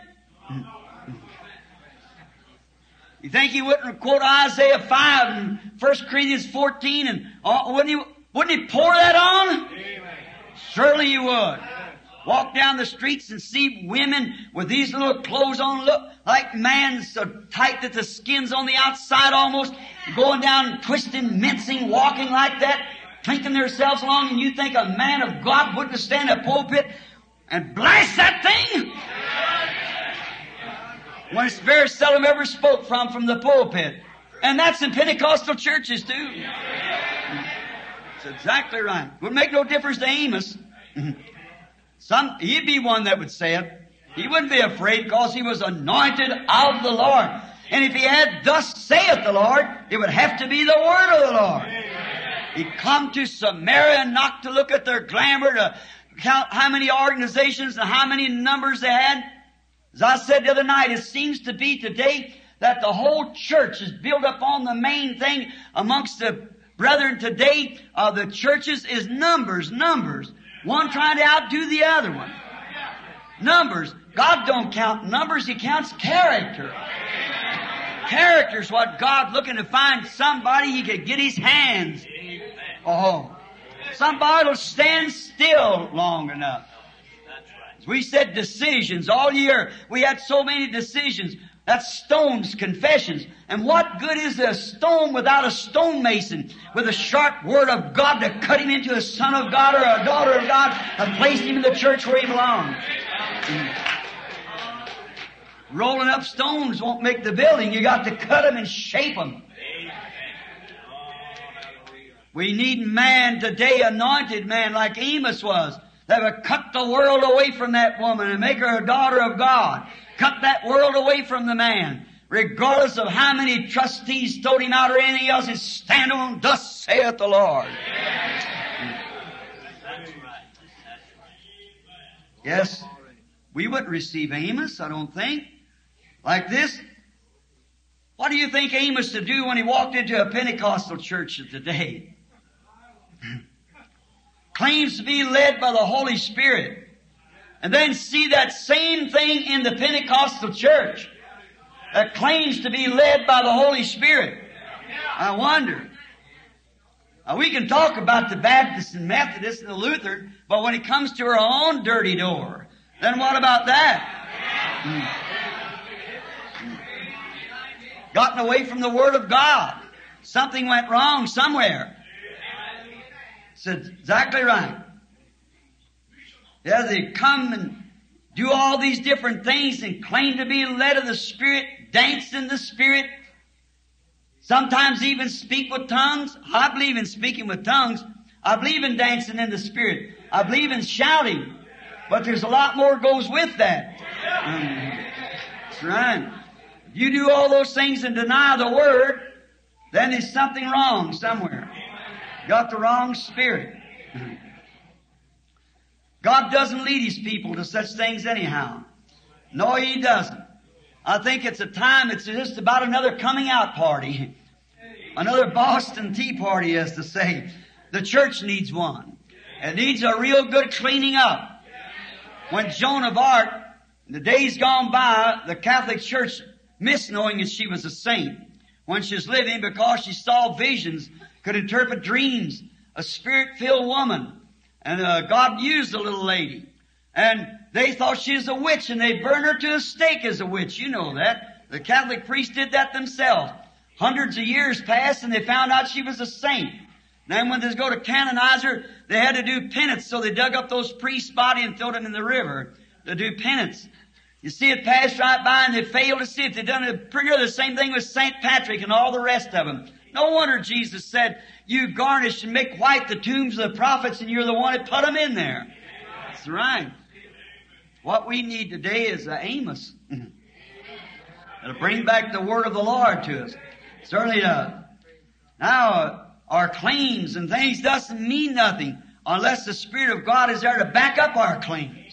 You think he wouldn't quote Isaiah 5 and 1 Corinthians 14 and wouldn't he pour that on? Surely he would. Walk down the streets and see women with these little clothes on, look like man so tight that the skin's on the outside almost, going down, twisting, mincing, walking like that, thinking themselves along, and you think a man of God wouldn't stand in a pulpit and blast that thing? When it's very seldom ever spoke from the pulpit. And that's in Pentecostal churches too. That's exactly right. Would make no difference to Amos. He'd be one that would say it. He wouldn't be afraid because he was anointed of the Lord. And if he had thus saith the Lord, it would have to be the word of the Lord. He'd come to Samaria not to look at their glamour, to count how many organizations and how many numbers they had. As I said the other night, it seems to be today that the whole church is built up on the main thing amongst the brethren today of the churches is numbers. One trying to outdo the other one. Numbers. God don't count numbers, He counts character. Character's what God's looking to find, somebody He could get His hands. Oh. Somebody will stand still long enough. As we said decisions all year. We had so many decisions. That's stones, confessions. And what good is a stone without a stonemason with a sharp word of God to cut him into a son of God or a daughter of God and place him in the church where he belongs? Rolling up stones won't make the building. You got to cut them and shape them. We need man today, anointed man like Amos was, that would cut the world away from that woman and make her a daughter of God. Cut that world away from the man. Regardless of how many trustees stowed him out or anything else, and stand on, thus saith the Lord. Yes, we wouldn't receive Amos, I don't think. Like this. What do you think Amos would do when he walked into a Pentecostal church today? Claims to be led by the Holy Spirit. And then see that same thing in the Pentecostal church that claims to be led by the Holy Spirit. I wonder. Now, we can talk about the Baptists and Methodists and the Lutheran, but when it comes to our own dirty door, then what about that? Gotten away from the Word of God. Something went wrong somewhere. That's exactly right. Yeah, they come and do all these different things and claim to be led of the Spirit, dance in the Spirit, sometimes even speak with tongues. I believe in speaking with tongues. I believe in dancing in the Spirit. I believe in shouting. But there's a lot more goes with that. That's right. If you do all those things and deny the Word, then there's something wrong somewhere. Got the wrong spirit. God doesn't lead His people to such things anyhow. No, He doesn't. I think it's a time, it's just about another coming out party. Another Boston Tea Party, as to say. The church needs one. It needs a real good cleaning up. When Joan of Arc, in the days gone by, the Catholic Church missed knowing that she was a saint. When she was living, because she saw visions, could interpret dreams, a spirit-filled woman. And God used the little lady. And they thought she was a witch, and they burned her to a stake as a witch. You know that. The Catholic priests did that themselves. Hundreds of years passed, and they found out she was a saint. Then when they go to canonize her, they had to do penance, so they dug up those priests' body and threw them in the river to do penance. You see, it passed right by, and they failed to see it. They done pretty near the same thing with St. Patrick and all the rest of them. No wonder Jesus said, you garnish and make white the tombs of the prophets, and you're the one that put them in there. That's right. What we need today is Amos. It'll bring back the word of the Lord to us. Certainly does. Now, our claims and things doesn't mean nothing unless the Spirit of God is there to back up our claims.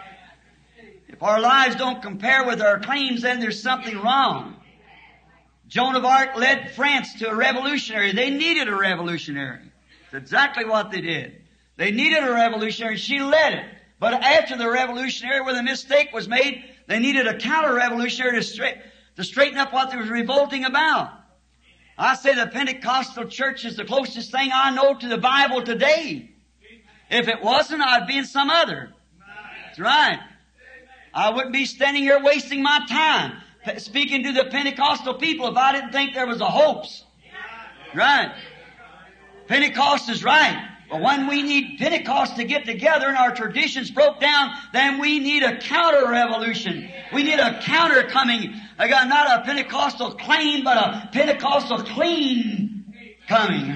If our lives don't compare with our claims, then there's something wrong. Joan of Arc led France to a revolutionary. They needed a revolutionary. That's exactly what they did. They needed a revolutionary. She led it. But after the revolutionary, where the mistake was made, they needed a counter-revolutionary to straighten up what they was revolting about. I say the Pentecostal church is the closest thing I know to the Bible today. If it wasn't, I'd be in some other. That's right. I wouldn't be standing here wasting my time speaking to the Pentecostal people if I didn't think there was a hoax. Right. Pentecost is right. But when we need Pentecost to get together and our traditions broke down, then we need a counter-revolution. We need a counter coming. Not a Pentecostal claim, but a Pentecostal clean coming.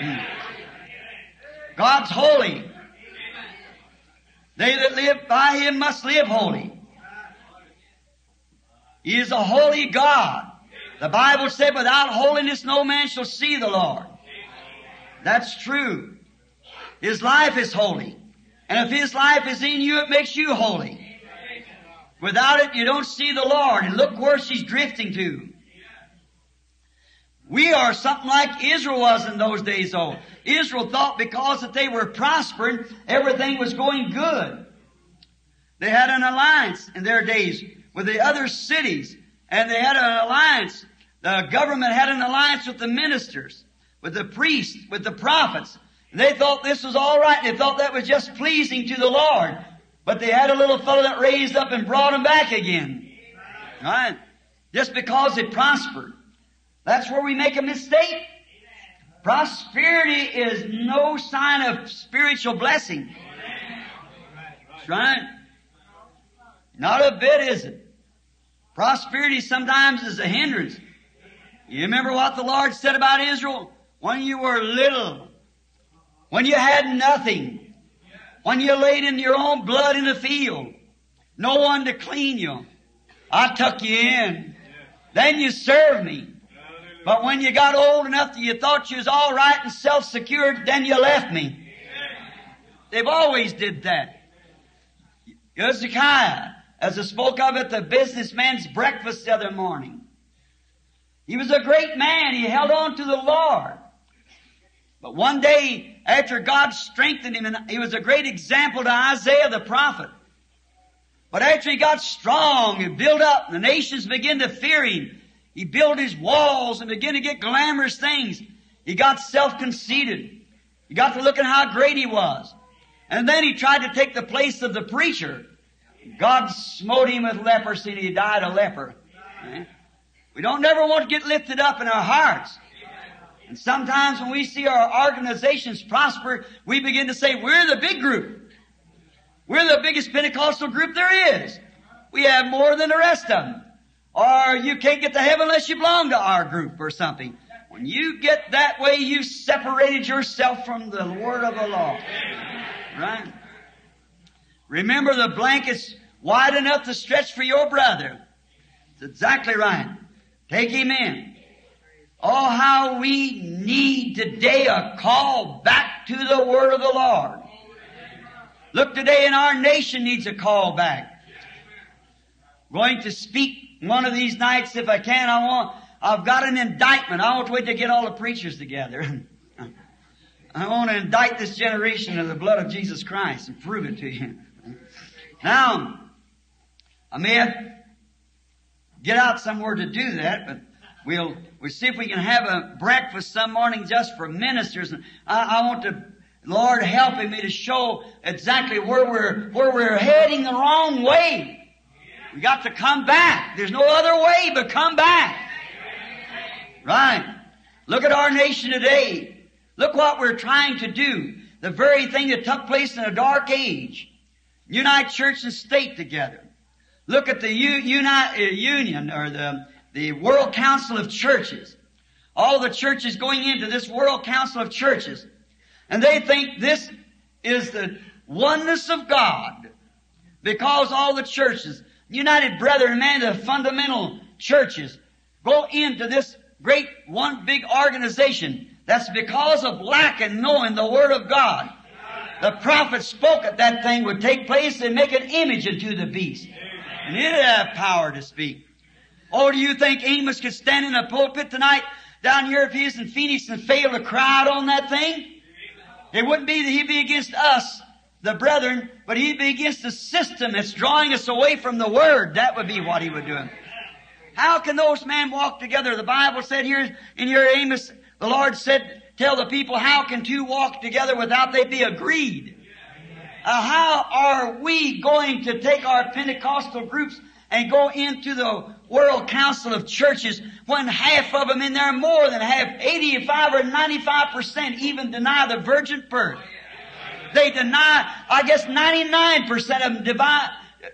God's holy. They that live by Him must live holy. He is a holy God. The Bible said, without holiness no man shall see the Lord. That's true. His life is holy. And if His life is in you, it makes you holy. Without it, you don't see the Lord. And look where she's drifting to. We are something like Israel was in those days, though. Israel thought because that they were prospering, everything was going good. They had an alliance in their days with the other cities. And they had an alliance The government had an alliance with the ministers, with the priests, with the prophets. They thought this was all right. They thought that was just pleasing to the Lord. But they had a little fellow that raised up and brought them back again. Right? Just because it prospered. That's where we make a mistake. Prosperity is no sign of spiritual blessing. That's right. Not a bit, is it? Prosperity sometimes is a hindrance. You remember what the Lord said about Israel? When you were little, when you had nothing, when you laid in your own blood in the field, no one to clean you, I took you in. Then you served me. But when you got old enough that you thought you was all right and self-secured, then you left me. They've always did that. Hezekiah, as I spoke of at the businessman's breakfast the other morning, he was a great man. He held on to the Lord. But one day, after God strengthened him, and he was a great example to Isaiah the prophet. But after he got strong and built up, and the nations began to fear him, he built his walls and began to get glamorous things. He got self-conceited. He got to looking how great he was. And then he tried to take the place of the preacher. God smote him with leprosy and he died a leper. We don't never want to get lifted up in our hearts. And sometimes when we see our organizations prosper, we begin to say, we're the big group. We're the biggest Pentecostal group there is. We have more than the rest of them. Or you can't get to heaven unless you belong to our group or something. When you get that way, you've separated yourself from the word of the law. Right? Remember, the blanket's wide enough to stretch for your brother. That's exactly right. Take him in. Oh, how we need today a call back to the word of the Lord. Look, today in our nation needs a call back. I'm going to speak one of these nights if I can. I've got an indictment. I won't wait to get all the preachers together. I want to indict this generation of the blood of Jesus Christ and prove it to you. Now, I may have to get out somewhere to do that, but we'll see if we can have a breakfast some morning just for ministers. And I want to, Lord, helping me to show exactly where we're heading the wrong way. We got to come back. There's no other way but come back. Right. Look at our nation today. Look what we're trying to do. The very thing that took place in a dark age. Unite church and state together. Look at the union or the World Council of Churches. All the churches going into this World Council of Churches. And they think this is the oneness of God. Because all the churches, United Brethren, man, the fundamental churches go into this great one big organization. That's because of lack of knowing the Word of God. The prophet spoke that that thing would take place and make an image into the beast. And it had power to speak. Oh, do you think Amos could stand in a pulpit tonight down here if he was in Phoenix and fail to cry out on that thing? It wouldn't be that he'd be against us, the brethren, but he'd be against the system that's drawing us away from the Word. That would be what he would do. How can those men walk together? The Bible said here in your Amos, the Lord said, tell the people, how can two walk together without they be agreed? How are we going to take our Pentecostal groups and go into the World Council of Churches when half of them in there, more than half, 85 or 95% even deny the virgin birth? They deny, I guess 99% of them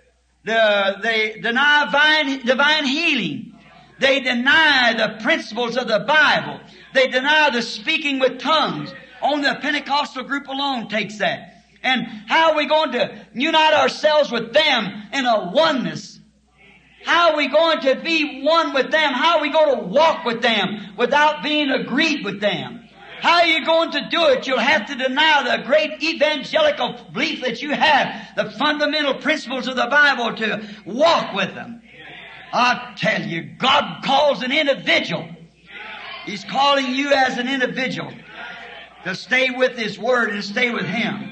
they deny divine healing. They deny the principles of the Bible. They deny the speaking with tongues. Only the Pentecostal group alone takes that. And how are we going to unite ourselves with them in a oneness? How are we going to be one with them? How are we going to walk with them without being agreed with them? How are you going to do it? You'll have to deny the great evangelical belief that you have, the fundamental principles of the Bible, to walk with them. I tell you, God calls an individual. He's calling you as an individual to stay with His Word and stay with Him.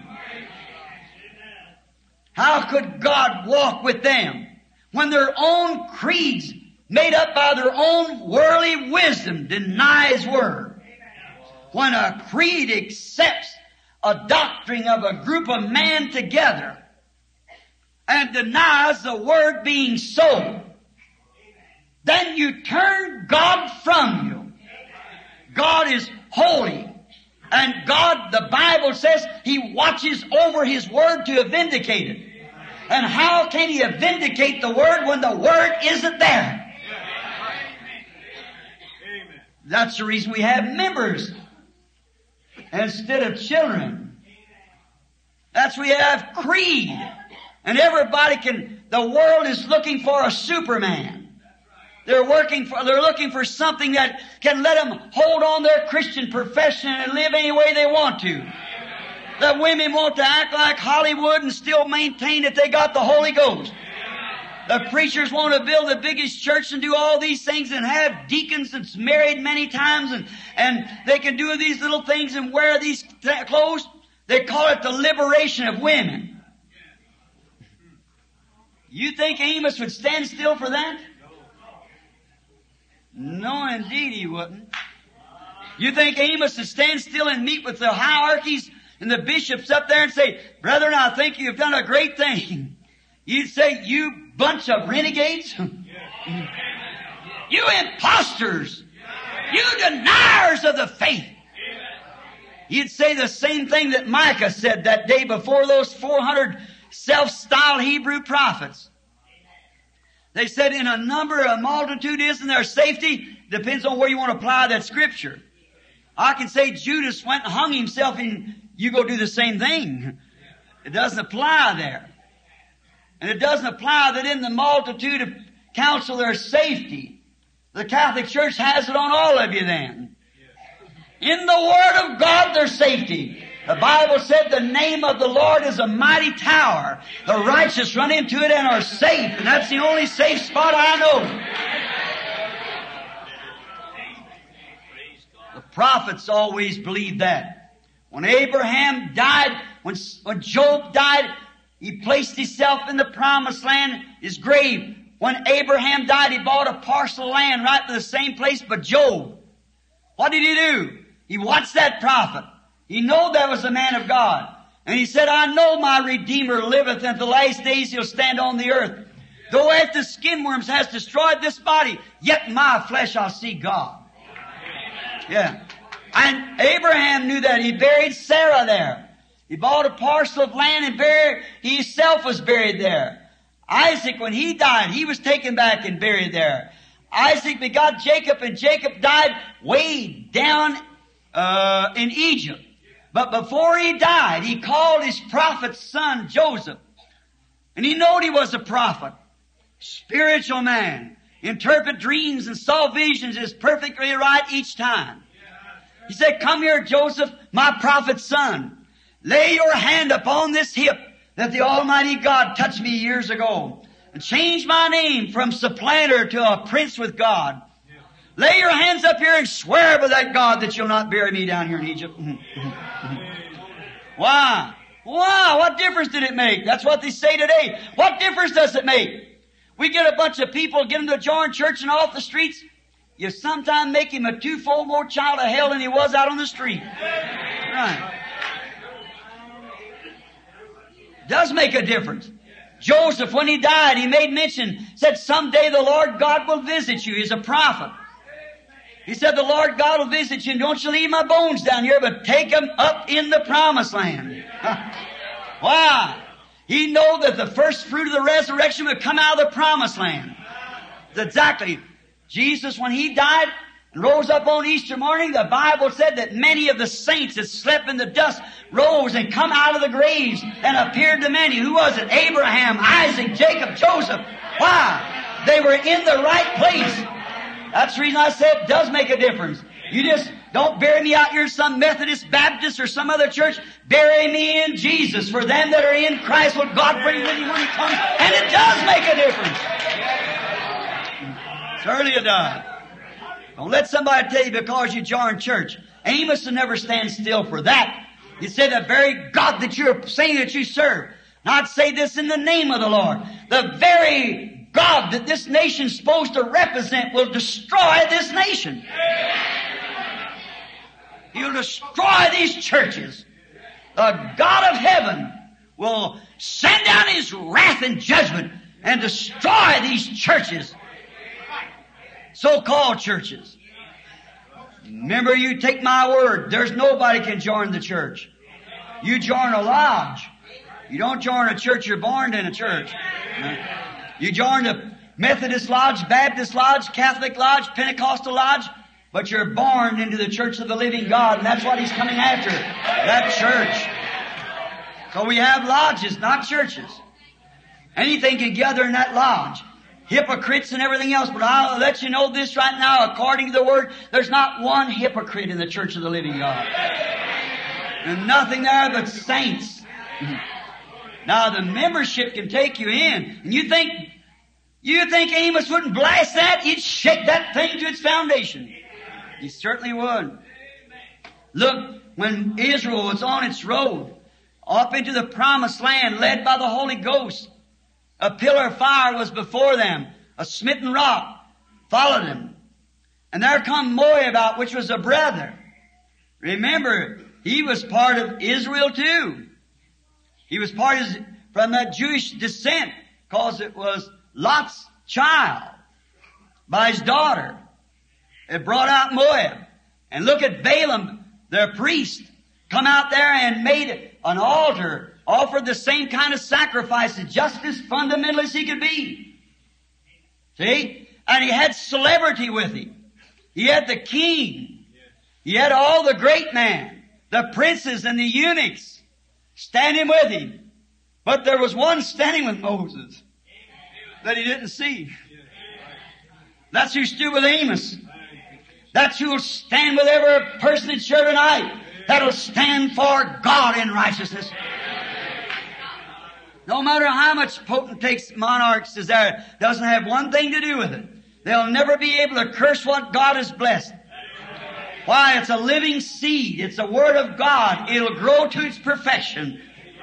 How could God walk with them when their own creeds made up by their own worldly wisdom, deny His Word. When a creed accepts a doctrine of a group of men together and denies the Word being so, then you turn God from you. God is holy. And God, the Bible says, He watches over His Word to vindicate it. And how can He vindicate the Word when the Word isn't there? That's the reason we have members instead of children. That's why we have creed. And everybody the world is looking for a Superman. They're looking for something that can let them hold on their Christian profession and live any way they want to. The women want to act like Hollywood and still maintain that they got the Holy Ghost. The preachers want to build the biggest church and do all these things and have deacons that's married many times and they can do these little things and wear these clothes. They call it the liberation of women. You think Amos would stand still for that? No, indeed he wouldn't. You think Amos would stand still and meet with the hierarchies and the bishops up there and say, "Brethren, I think you've done a great thing." You'd say, "You bunch of renegades. You imposters. You deniers of the faith." You'd say the same thing that Micah said that day before those 400 self-styled Hebrew prophets. They said, "In a number, a multitude isn't there safety?" Depends on where you want to apply that scripture. I can say Judas went and hung himself and you go do the same thing. It doesn't apply there. And it doesn't apply that in the multitude of counsel there's safety. The Catholic Church has it on all of you then. In the Word of God there's safety. The Bible said the name of the Lord is a mighty tower. The righteous run into it and are safe. And that's the only safe spot I know. The prophets always believed that. When Abraham died, when Job died, he placed himself in the promised land, his grave. When Abraham died, he bought a parcel of land right to the same place but Job. What did he do? He watched that prophet. He knew that was the man of God. And he said, "I know my Redeemer liveth, and at the last days he'll stand on the earth. Though as the skin worms has destroyed this body, yet in my flesh I'll see God." Yeah. And Abraham knew that. He buried Sarah there. He bought a parcel of land and he himself was buried there. Isaac, when he died, he was taken back and buried there. Isaac begot Jacob, and Jacob died way down in Egypt. But before he died, he called his prophet's son Joseph. And he knew he was a prophet. Spiritual man. Interpret dreams and saw visions is perfectly right each time. He said, "Come here, Joseph, my prophet's son. Lay your hand upon this hip that the Almighty God touched me years ago. And change my name from supplanter to a prince with God. Lay your hands up here and swear by that God that you'll not bury me down here in Egypt." Why? Why? What difference did it make? That's what they say today. What difference does it make? We get a bunch of people, get them to join church and off the streets. You sometime make him a twofold more child of hell than he was out on the street. Right. Does make a difference. Joseph, when he died, he made mention, said, "Someday the Lord God will visit you." He's a prophet. He said, "The Lord God will visit you, and don't you leave my bones down here, but take them up in the promised land." Why? He knew that the first fruit of the resurrection would come out of the promised land. Exactly. Jesus, when he died and rose up on Easter morning, the Bible said that many of the saints that slept in the dust rose and come out of the graves and appeared to many. Who was it? Abraham, Isaac, Jacob, Joseph. Why? They were in the right place. That's the reason I said it does make a difference. You just don't bury me out here in some Methodist, Baptist, or some other church. Bury me in Jesus. For them that are in Christ will God bring with you when He comes. And it does make a difference. Certainly it does. Don't let somebody tell you because you join church. Amos will never stand still for that. He said, "The very God that you're saying that you serve." Not say this in the name of the Lord. The very God that this nation's supposed to represent will destroy this nation. He'll destroy these churches. The God of heaven will send down His wrath and judgment and destroy these churches. So-called churches. Remember, you take my word, there's nobody can join the church. You join a lodge. You don't join a church, you're born in a church. You join a Methodist lodge, Baptist lodge, Catholic lodge, Pentecostal lodge, but you're born into the church of the living God, and that's what He's coming after, that church. So we have lodges, not churches. Anything can gather in that lodge. Hypocrites and everything else, but I'll let you know this right now, according to the Word, there's not one hypocrite in the church of the living God. There's nothing there but saints. Now the membership can take you in, and you think Amos wouldn't blast that? He'd shake that thing to its foundation. He certainly would. Look, when Israel was on its road up into the promised land, led by the Holy Ghost, a pillar of fire was before them. A smitten rock followed them. And there come Moab out, which was a brother. Remember, he was part of Israel too. He was from that Jewish descent, because it was Lot's child by his daughter. It brought out Moab. And look at Balaam, their priest, come out there and made an altar, offered the same kind of sacrifices, just as fundamental as he could be. See? And he had celebrity with him. He had the king. He had all the great men, the princes and the eunuchs standing with him. But there was one standing with Moses that he didn't see. That's who stood with Amos. That's who will stand with every person in church tonight. That'll stand for God in righteousness. No matter how much potentates, monarchs is there, doesn't have one thing to do with it. They'll never be able to curse what God has blessed. Why? It's a living seed. It's a Word of God. It'll grow to its perfection.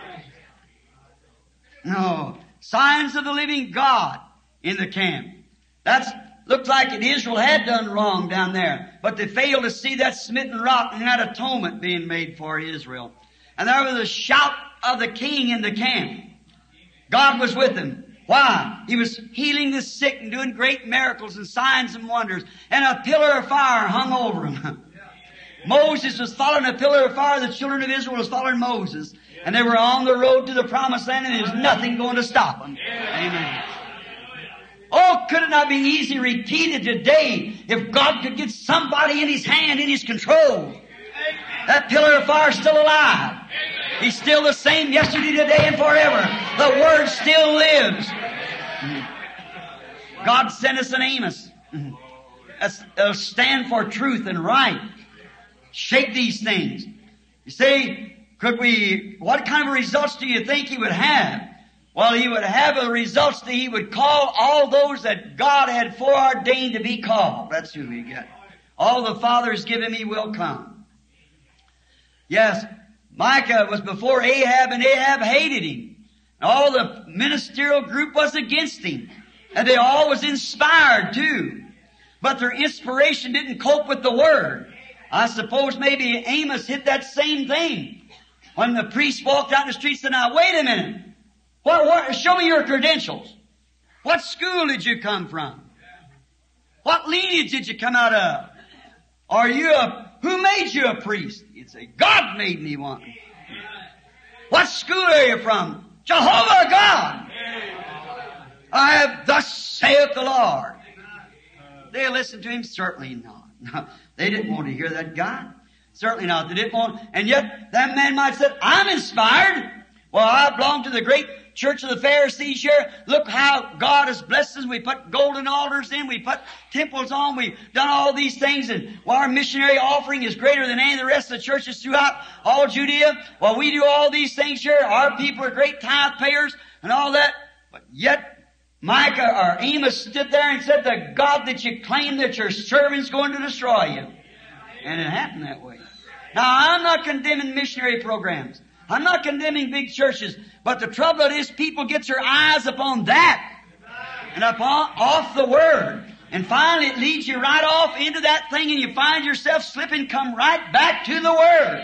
No. Signs of the living God in the camp. Looked like Israel had done wrong down there. But they failed to see that smitten rock and that atonement being made for Israel. And there was a shout of the king in the camp. God was with him. Why? He was healing the sick and doing great miracles and signs and wonders. And a pillar of fire hung over him. Moses was following a pillar of fire. The children of Israel was following Moses. And they were on the road to the promised land, and there's nothing going to stop them. Amen. Oh, could it not be easy repeated today if God could get somebody in His hand, in His control? That pillar of fire is still alive. He's still the same yesterday, today, and forever. The Word still lives. God sent us an Amos. That'll stand for truth and right. Shake these things. You say, what kind of results do you think He would have? Well, He would have the results that He would call all those that God had foreordained to be called. That's who we got. All the Father has given me will come. Yes, Micah was before Ahab, and Ahab hated him. All the ministerial group was against him. And they all was inspired too. But their inspiration didn't cope with the Word. I suppose maybe Amos hit that same thing. When the priest walked out in the street and said, now wait a minute. Show me your credentials. What school did you come from? What lineage did you come out of? Who made you a priest? You'd say, God made me one. What school are you from? Jehovah God. I have thus saith the Lord. They listened to him? Certainly not. No, they didn't want to hear that guy. Certainly not. They didn't want, and yet that man might have said, I'm inspired. Well, I belong to the great church of the Pharisees here. Look how God has blessed us. We put golden altars in. We put temples on. We've done all these things. And our missionary offering is greater than any of the rest of the churches throughout all Judea. Well, we do all these things here. Our people are great tithe payers and all that. But yet, Micah or Amos stood there and said, the God that you claim that your servant's going to destroy you. And it happened that way. Now, I'm not condemning missionary programs. I'm not condemning big churches. But the trouble is people get their eyes upon that. and off the Word. And finally it leads you right off into that thing and you find yourself slipping, come right back to the Word.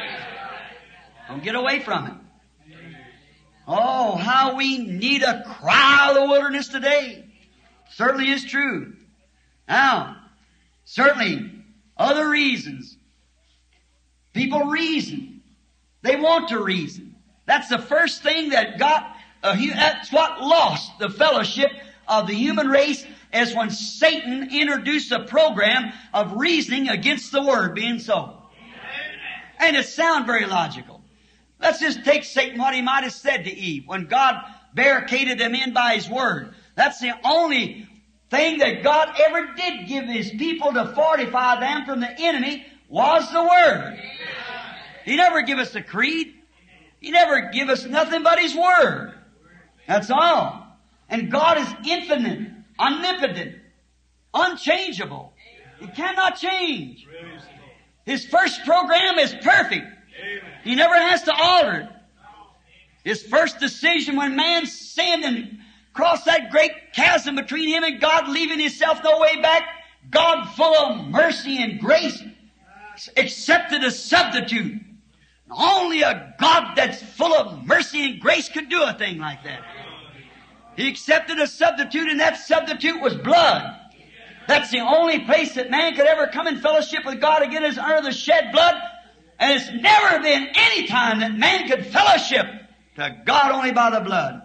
Don't get away from it. Oh, how we need a cry of the wilderness today. Certainly is true. Now, certainly other reasons. People reason. They want to reason. That's the first thing that that's what lost the fellowship of the human race, is when Satan introduced a program of reasoning against the Word being so. And it sounds very logical. Let's just take Satan, what he might have said to Eve when God barricaded them in by His Word. That's the only thing that God ever did give His people to fortify them from the enemy was the Word. He never give us a creed. He never give us nothing but His Word. That's all. And God is infinite, omnipotent, unchangeable. He cannot change. His first program is perfect. He never has to alter it. His first decision when man sinned and crossed that great chasm between him and God, leaving Himself no way back, God full of mercy and grace accepted a substitute. Only a God that's full of mercy and grace could do a thing like that. He accepted a substitute, and that substitute was blood. That's the only place that man could ever come in fellowship with God again is under the shed blood. And it's never been any time that man could fellowship to God only by the blood.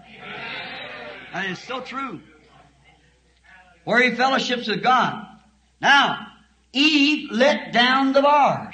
And it's so true. Where he fellowships with God. Now, Eve let down the bars.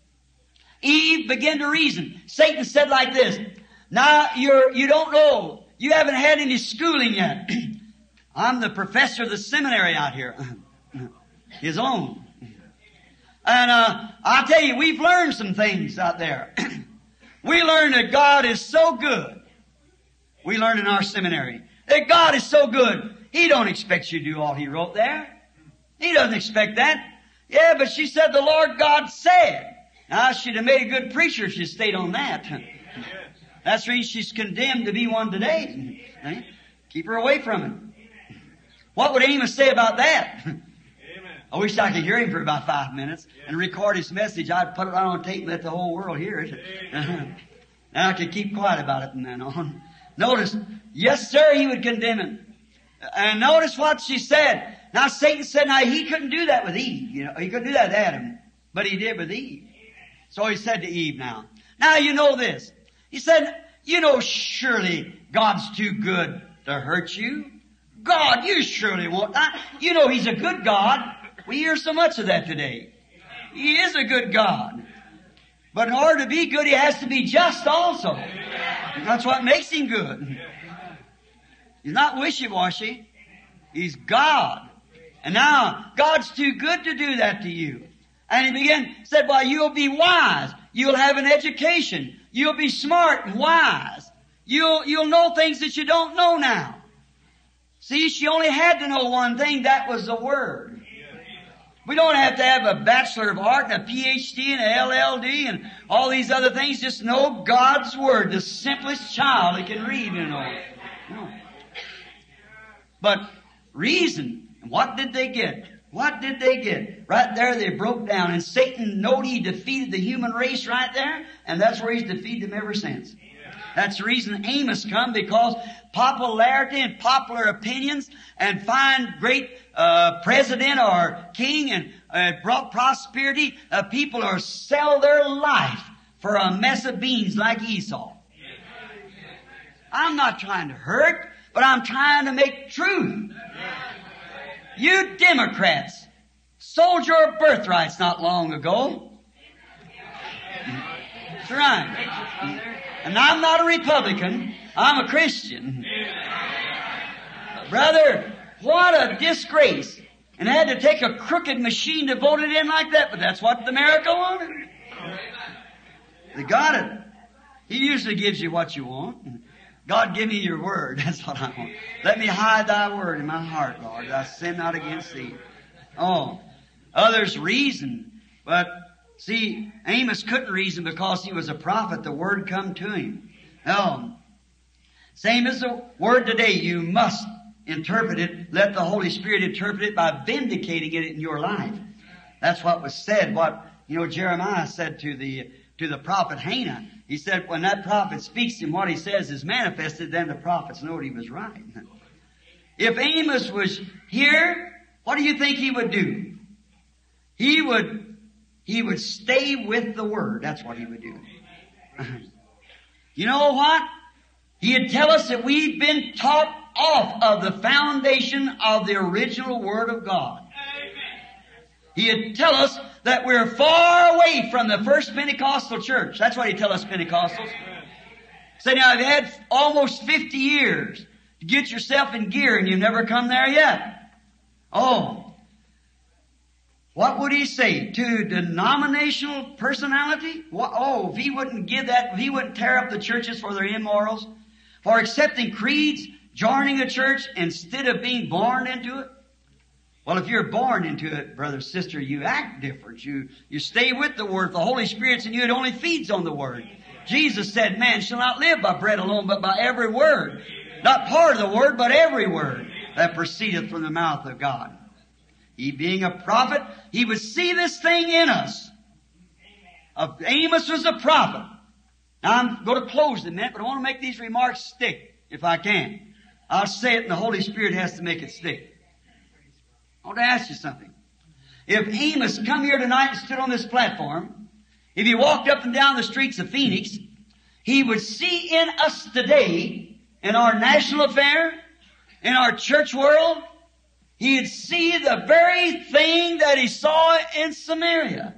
Eve began to reason. Satan said like this, now you don't know. You haven't had any schooling yet. I'm the professor of the seminary out here. His own. And I'll tell you, we've learned some things out there. We learned that God is so good. We learned in our seminary that God is so good. He don't expect you to do all He wrote there. He doesn't expect that. Yeah, but she said the Lord God said. Now, she'd have made a good preacher if she stayed on that. That's the reason she's condemned to be one today. Keep her away from it. What would Amos say about that? I wish I could hear him for about 5 minutes and record his message. I'd put it on tape and let the whole world hear it. Now I could keep quiet about it from then on. Notice, yes sir, he would condemn him. And notice what she said. Now Satan said, now he couldn't do that with Eve. You know, he couldn't do that with Adam. But he did with Eve. So he said to Eve now you know this. He said, you know surely God's too good to hurt you. God, you surely won't. You know He's a good God. We hear so much of that today. He is a good God. But in order to be good, He has to be just also. That's what makes Him good. He's not wishy-washy. He's God. And now, God's too good to do that to you. And He said, well, you'll be wise. You'll have an education. You'll be smart and wise. You'll know things that you don't know now. See, she only had to know one thing. That was the Word. We don't have to have a Bachelor of Art and a PhD and a LLD and all these other things. Just know God's Word. The simplest child that can read and know. No. But reason. What did they get? What did they get? Right there they broke down. And Satan knowed he defeated the human race right there. And that's where he's defeated them ever since. That's the reason Amos come, because popularity and popular opinions and find great president or king and brought prosperity, people are sell their life for a mess of beans like Esau. I'm not trying to hurt, but I'm trying to make truth. You Democrats sold your birthrights not long ago. That's right. And I'm not a Republican. I'm a Christian. Brother, what a disgrace. And had to take a crooked machine to vote it in like that, but that's what America wanted. They got it. He usually gives you what you want. God, give me your word. That's what I want. Let me hide thy word in my heart, Lord, that I sin not against thee. Oh, others reason, but see, Amos couldn't reason because he was a prophet. The word come to him. Oh, same as the word today. You must interpret it. Let the Holy Spirit interpret it by vindicating it in your life. That's what was said. What, Jeremiah said to the prophet Hannah. He said, when that prophet speaks and what he says is manifested, then the prophets know he was right. If Amos was here, what do you think he would do? He would stay with the Word. That's what he would do. You know what? He'd tell us that we've been taught off of the foundation of the original Word of God. He'd tell us that we're far away from the first Pentecostal church. That's what he'd tell us Pentecostals. Say, now, I've had almost 50 years to get yourself in gear and you've never come there yet. Oh. What would he say? To denominational personality? Oh, if he wouldn't give that, if he wouldn't tear up the churches for their immorals, for accepting creeds, joining a church instead of being born into it. Well, if you're born into it, brother, sister, you act different. You stay with the Word. The Holy Spirit's in you. It only feeds on the Word. Jesus said, man shall not live by bread alone, but by every word. Not part of the Word, but every word that proceedeth from the mouth of God. He being a prophet, he would see this thing in us. Amos was a prophet. Now, I'm going to close in a minute, but I want to make these remarks stick, if I can. I'll say it and the Holy Spirit has to make it stick. I want to ask you something. If Amos come here tonight and stood on this platform, if he walked up and down the streets of Phoenix, he would see in us today, in our national affair, in our church world, he'd see the very thing that he saw in Samaria.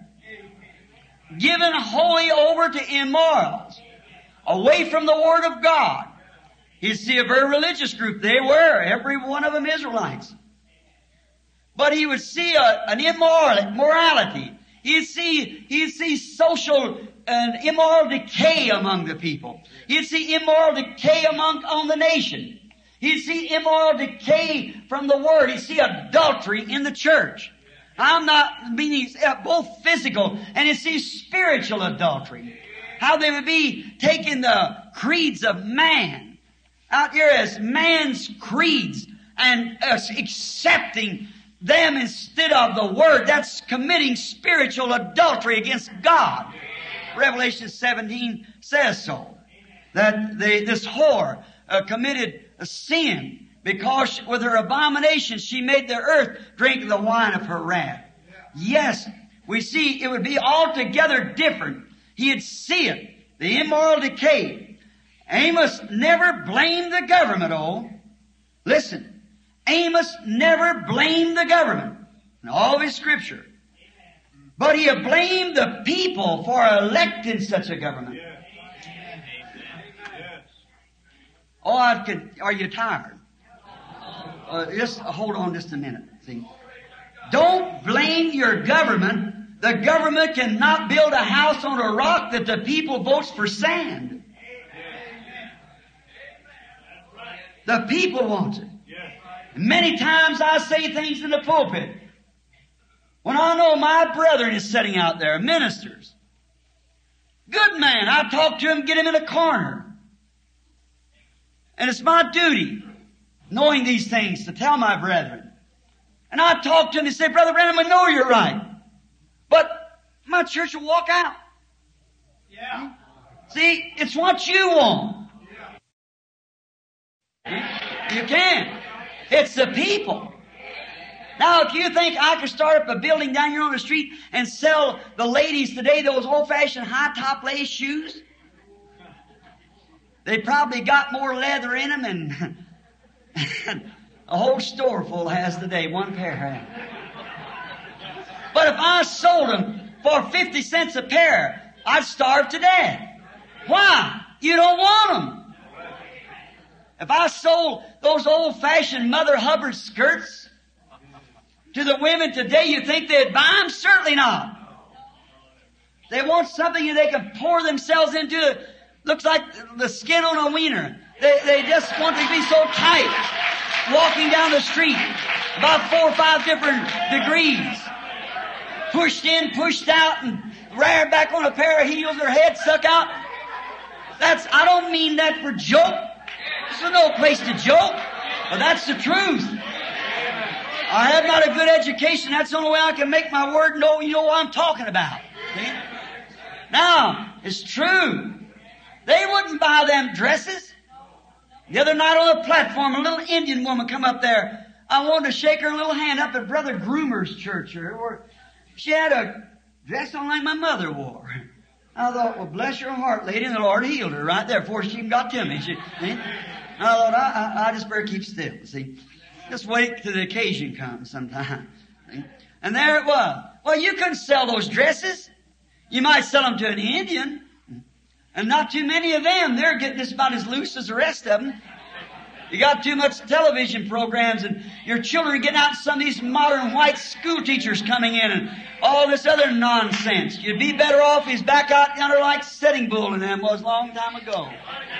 Given wholly over to immorals, away from the Word of God. He'd see a very religious group. They were, every one of them Israelites. But he would see an immorality. He'd see social and immoral decay among the people. He'd see immoral decay on the nation. He'd see immoral decay from the Word. He'd see adultery in the church. I'm not meaning both physical and he'd see spiritual adultery. How they would be taking the creeds of man out here as man's creeds and accepting them instead of the Word. That's committing spiritual adultery against God. Revelation 17 says so. That this whore committed a sin because with her abominations she made the earth drink the wine of her wrath. Yes, we see it would be altogether different. He'd see it. The immoral decay. Amos never blamed the government, Listen. Amos never blamed the government in all of his scripture. But he blamed the people for electing such a government. Oh, are you tired? Just hold on just a minute. See, don't blame your government. The government cannot build a house on a rock that the people votes for sand. The people want it. Many times I say things in the pulpit when I know my brethren is sitting out there, ministers. Good man, I talk to him, get him in a corner. And it's my duty, knowing these things, to tell my brethren. And I talk to him and say, Brother Branham, I know you're right. But my church will walk out. Yeah. See, it's what you want. Yeah. You can't. It's the people. Now, if you think I could start up a building down here on the street and sell the ladies today those old-fashioned high-top lace shoes, they probably got more leather in them than a whole store full has today, one pair. But if I sold them for 50 cents a pair, I'd starve to death. Why? You don't want them. If I sold those old-fashioned Mother Hubbard skirts to the women today, you think they'd buy them? Certainly not. They want something that they can pour themselves into. Looks like the skin on a wiener. They just want to be so tight. Walking down the street, about 4 or 5 different degrees. Pushed in, pushed out, and reared back on a pair of heels, their head stuck out. I don't mean that for joke. This is no place to joke. But that's the truth. I have not a good education. That's the only way I can make my word know you know what I'm talking about. See? Now, it's true. They wouldn't buy them dresses. The other night on the platform, a little Indian woman come up there. I wanted to shake her little hand up at Brother Groomer's church. She had a dress on like my mother wore. I thought, well, bless your heart, lady, and the Lord healed her right there before she even got to me. I thought, I just better keep still, see. Just wait till the occasion comes sometime. See? And there it was. Well, you couldn't sell those dresses. You might sell them to an Indian. And not too many of them. They're getting just about as loose as the rest of them. You got too much television programs, and your children are getting out, some of these modern white school teachers coming in and all this other nonsense. You'd be better off he's back out yonder like Sitting Bull and them was a long time ago.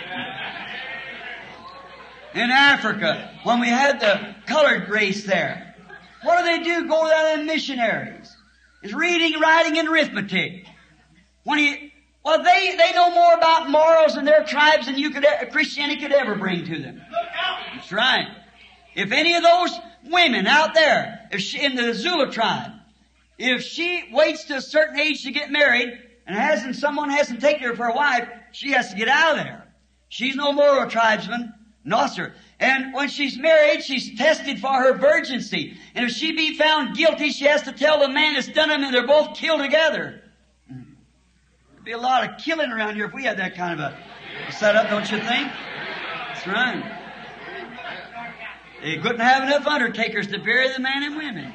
In Africa, when we had the colored race there, what do? Go to them missionaries. It's reading, writing, and arithmetic. Well, they know more about morals in their tribes than Christianity could ever bring to them. That's right. If any of those women out there, in the Zulu tribe, if she waits to a certain age to get married and someone hasn't taken her for a wife, she has to get out of there. She's no more a tribesman. No, sir. And when she's married, she's tested for her virginity. And if she be found guilty, she has to tell the man that's done them, and they're both killed together. There'd be a lot of killing around here if we had that kind of a setup, don't you think? That's right. They couldn't have enough undertakers to bury the man and women.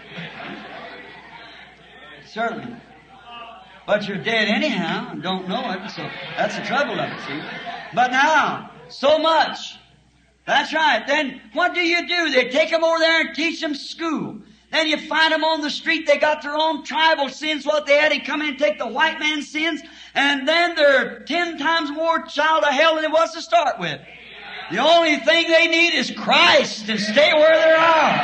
Certainly. But you're dead anyhow and don't know it, so that's the trouble of it, see? But now, so much. That's right. Then what do? They take them over there and teach them school. Then you find them on the street, they got their own tribal sins, what they had. They come in and take the white man's sins, and then they're 10 times more child of hell than it was to start with. The only thing they need is Christ and stay where they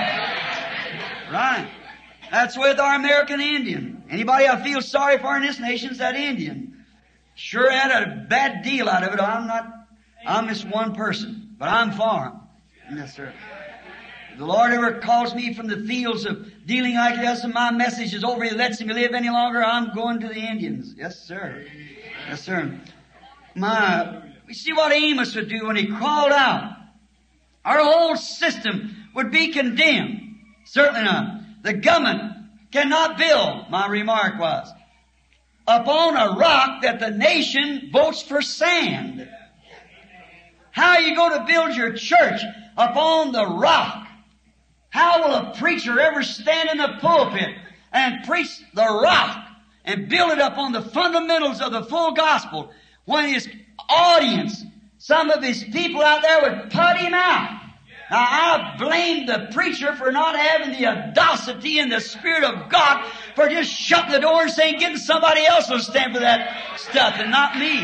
are. Right. That's with our American Indian. Anybody I feel sorry for in this nation is that Indian. Sure had a bad deal out of it. I'm just one person, but I'm for him. Yes, sir. If the Lord ever calls me from the fields of dealing like this and my message is over, He lets me live any longer, I'm going to the Indians. Yes, sir. Yes, sir. We see what Amos would do when he crawled out. Our whole system would be condemned. Certainly not. The government cannot build, my remark was, upon a rock that the nation votes for sand. How are you going to build your church upon the rock? How will a preacher ever stand in the pulpit and preach the rock and build it upon the fundamentals of the full gospel when his audience, some of his people out there would put him out? Now, I blame the preacher for not having the audacity and the Spirit of God for just shutting the door and saying, getting somebody else to stand for that stuff and not me.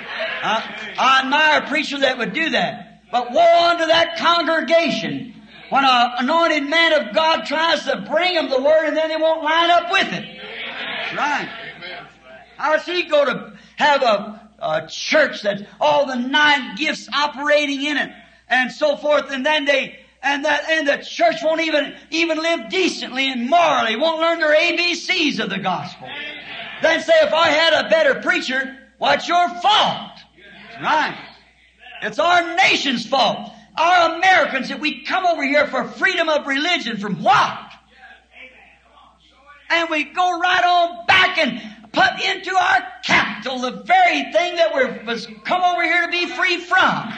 I admire a preacher that would do that. But woe unto that congregation when an anointed man of God tries to bring them the Word and then they won't line up with it. That's right. How's he going to have a church that's all the 9 gifts operating in it and so forth, and then the church won't even live decently and morally, won't learn their ABCs of the gospel. Then say, if I had a better preacher, what's your fault? Right. It's our nation's fault. Our Americans, that we come over here for freedom of religion from what? And we go right on back and put into our capital the very thing that was come over here to be free from.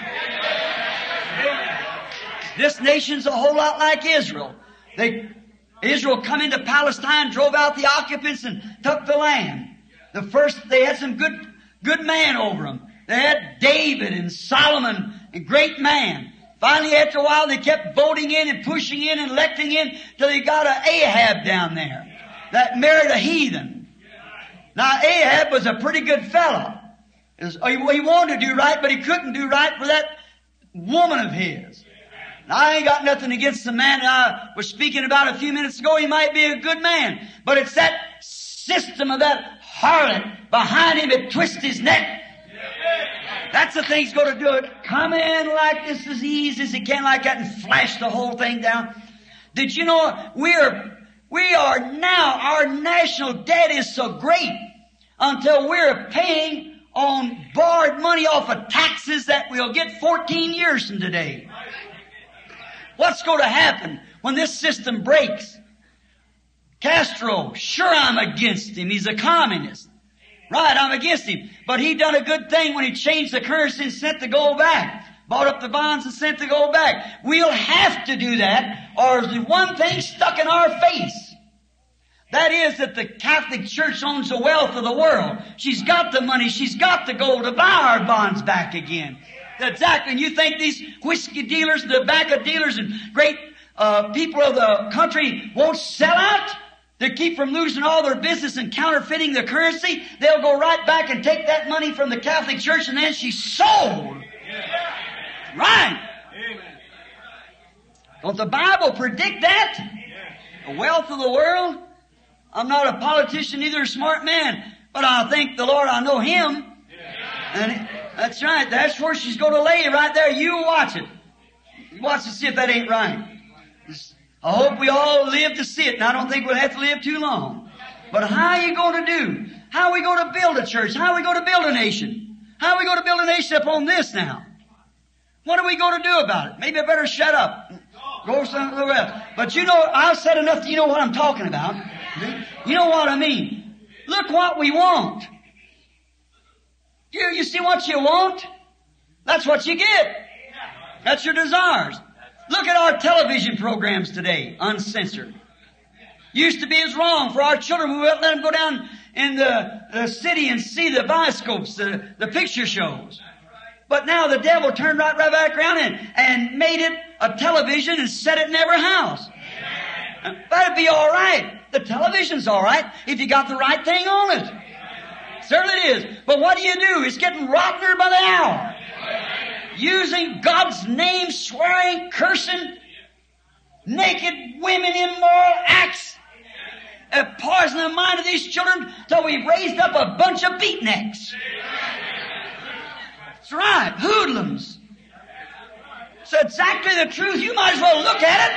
This nation's a whole lot like Israel. Israel come into Palestine, drove out the occupants, and took the land. They had some good man over them. They had David and Solomon, a great man. Finally, after a while, they kept voting in and pushing in and electing in till they got an Ahab down there that married a heathen. Now, Ahab was a pretty good fellow. He wanted to do right, but he couldn't do right for that woman of his. Now, I ain't got nothing against the man I was speaking about a few minutes ago. He might be a good man. But it's that system of that harlot behind him that twists his neck. That's the thing he's going to do it. Come in like this as easy as he can like that and flash the whole thing down. Did you know we are now, our national debt is so great until we're paying on borrowed money off of taxes that we'll get 14 years from today. What's going to happen when this system breaks? Castro, sure I'm against him. He's a communist. Right, I'm against him. But he done a good thing when he changed the currency and sent the gold back. Bought up the bonds and sent the gold back. We'll have to do that, or there's one thing stuck in our face. That is that the Catholic Church owns the wealth of the world. She's got the money, she's got the gold to buy our bonds back again. Exactly. And you think these whiskey dealers and tobacco dealers and great people of the country won't sell out? To keep from losing all their business and counterfeiting the currency, they'll go right back and take that money from the Catholic Church and then she's sold. Right. Don't the Bible predict that? The wealth of the world? I'm not a politician, neither a smart man, but I thank the Lord I know Him. And that's right. That's where she's going to lay right there. You watch it. Watch to see if that ain't right. I hope we all live to see it, and I don't think we'll have to live too long. But how are you going to do? How are we going to build a church? How are we going to build a nation? How are we going to build a nation upon this now? What are we going to do about it? Maybe I better shut up. Go somewhere else. But you know, I've said enough, you know what I'm talking about. You know what I mean. Look what we want. You see what you want? That's what you get. That's your desires. Look at our television programs today, uncensored. Used to be as wrong for our children. We wouldn't let them go down in the city and see the bioscopes, the picture shows. But now the devil turned right back around and made it a television and set it in every house. That'd be all right. The television's all right if you got the right thing on it. Certainly it is. But what do? It's getting rottener by the hour. Using God's name, swearing, cursing, naked women, immoral acts, poisoning the mind of these children till we've raised up a bunch of beatniks. That's right, hoodlums. It's exactly the truth. You might as well look at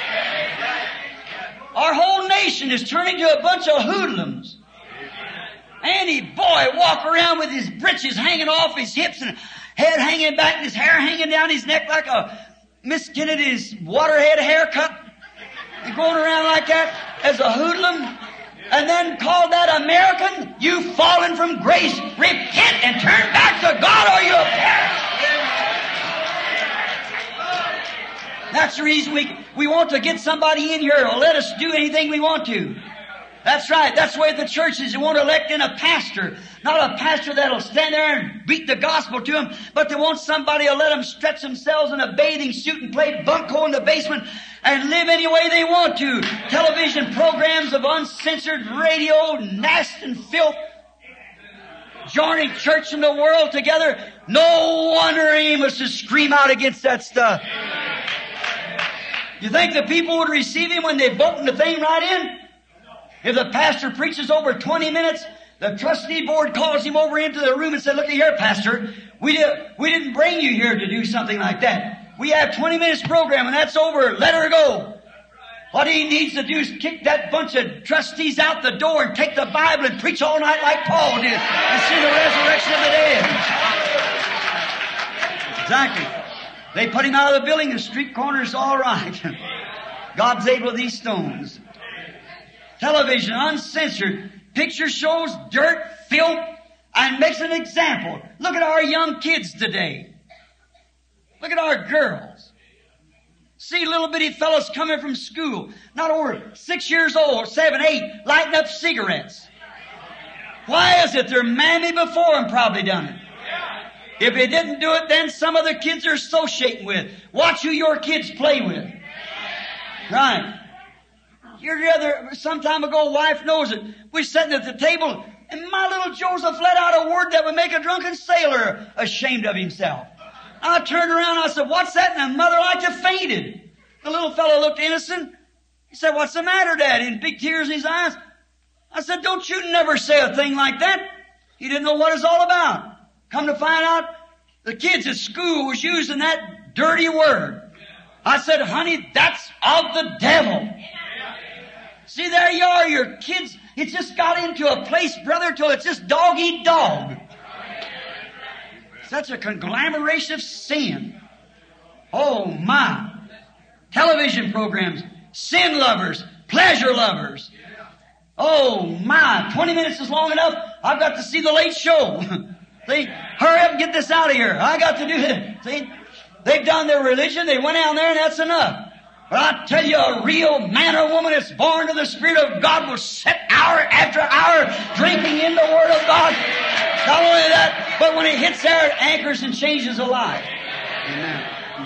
it. Our whole nation is turning to a bunch of hoodlums. Any boy walk around with his breeches hanging off his hips and head hanging back and his hair hanging down his neck like a Miss Kennedy's waterhead haircut. And going around like that as a hoodlum. And then call that American. You've fallen from grace. Repent and turn back to God or you'll perish. That's the reason we want to get somebody in here to let us do anything we want to. That's right. That's the way the church is. They want to elect in a pastor. Not a pastor that'll stand there and beat the gospel to them, but they want somebody to let them stretch themselves in a bathing suit and play bunco in the basement and live any way they want to. Television programs of uncensored radio, nasty and filth. Joining church and the world together. No wonder Amos would scream out against that stuff. You think the people would receive him when they vote the thing right in? If the pastor preaches over 20 minutes, the trustee board calls him over into the room and said, look here, pastor, we didn't bring you here to do something like that. We have 20 minutes program and that's over. Let her go. What he needs to do is kick that bunch of trustees out the door and take the Bible and preach all night like Paul did and see the resurrection of the dead. Exactly. They put him out of the building. The street corner's all right. God's able with these stones. Television, uncensored, picture shows, dirt, filth, and makes an example. Look at our young kids today. Look at our girls. See little bitty fellows coming from school, not over 6 years old, 7, 8, lighting up cigarettes. Why is it? Their mammy before them probably done it. If they didn't do it, then some other kids are associating with. Watch who your kids play with. Right. Your other, some time ago, wife knows it. We're sitting at the table, and my little Joseph let out a word that would make a drunken sailor ashamed of himself. I turned around and I said, what's that? And the mother like to fainted. The little fellow looked innocent. He said, what's the matter, Daddy? And big tears in his eyes. I said, don't you never say a thing like that. He didn't know what it's all about. Come to find out, the kids at school was using that dirty word. I said, honey, that's of the devil. See, there you are, your kids. It's just got into a place, brother, till it's just dog eat dog. Such a conglomeration of sin. Oh my. Television programs, sin lovers, pleasure lovers. Oh my, 20 minutes is long enough. I've got to see the late show. See, hurry up and get this out of here. I got to do it. See, they've done their religion. They went down there and that's enough. But I tell you, a real man or woman that's born to the Spirit of God will sit hour after hour drinking in the Word of God. Not only that, but when it hits there, it anchors and changes a life. Amen.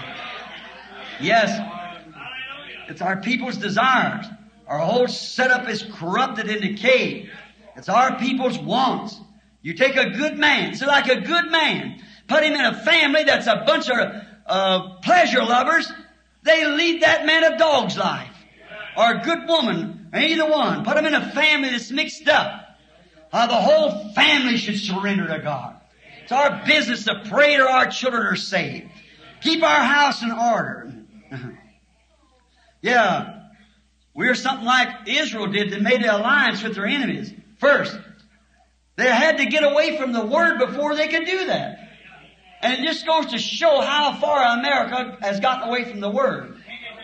Yes, it's our people's desires. Our whole setup is corrupted and decayed. It's our people's wants. You take a good man, so like a good man, put him in a family that's a bunch of pleasure lovers. They lead that man a dog's life. Or a good woman, either one. Put them in a family that's mixed up. The whole family should surrender to God. It's our business to pray till our children are saved. Keep our house in order. Yeah. We're something like Israel did that made an alliance with their enemies. First, they had to get away from the Word before they could do that. And it just goes to show how far America has gotten away from the Word.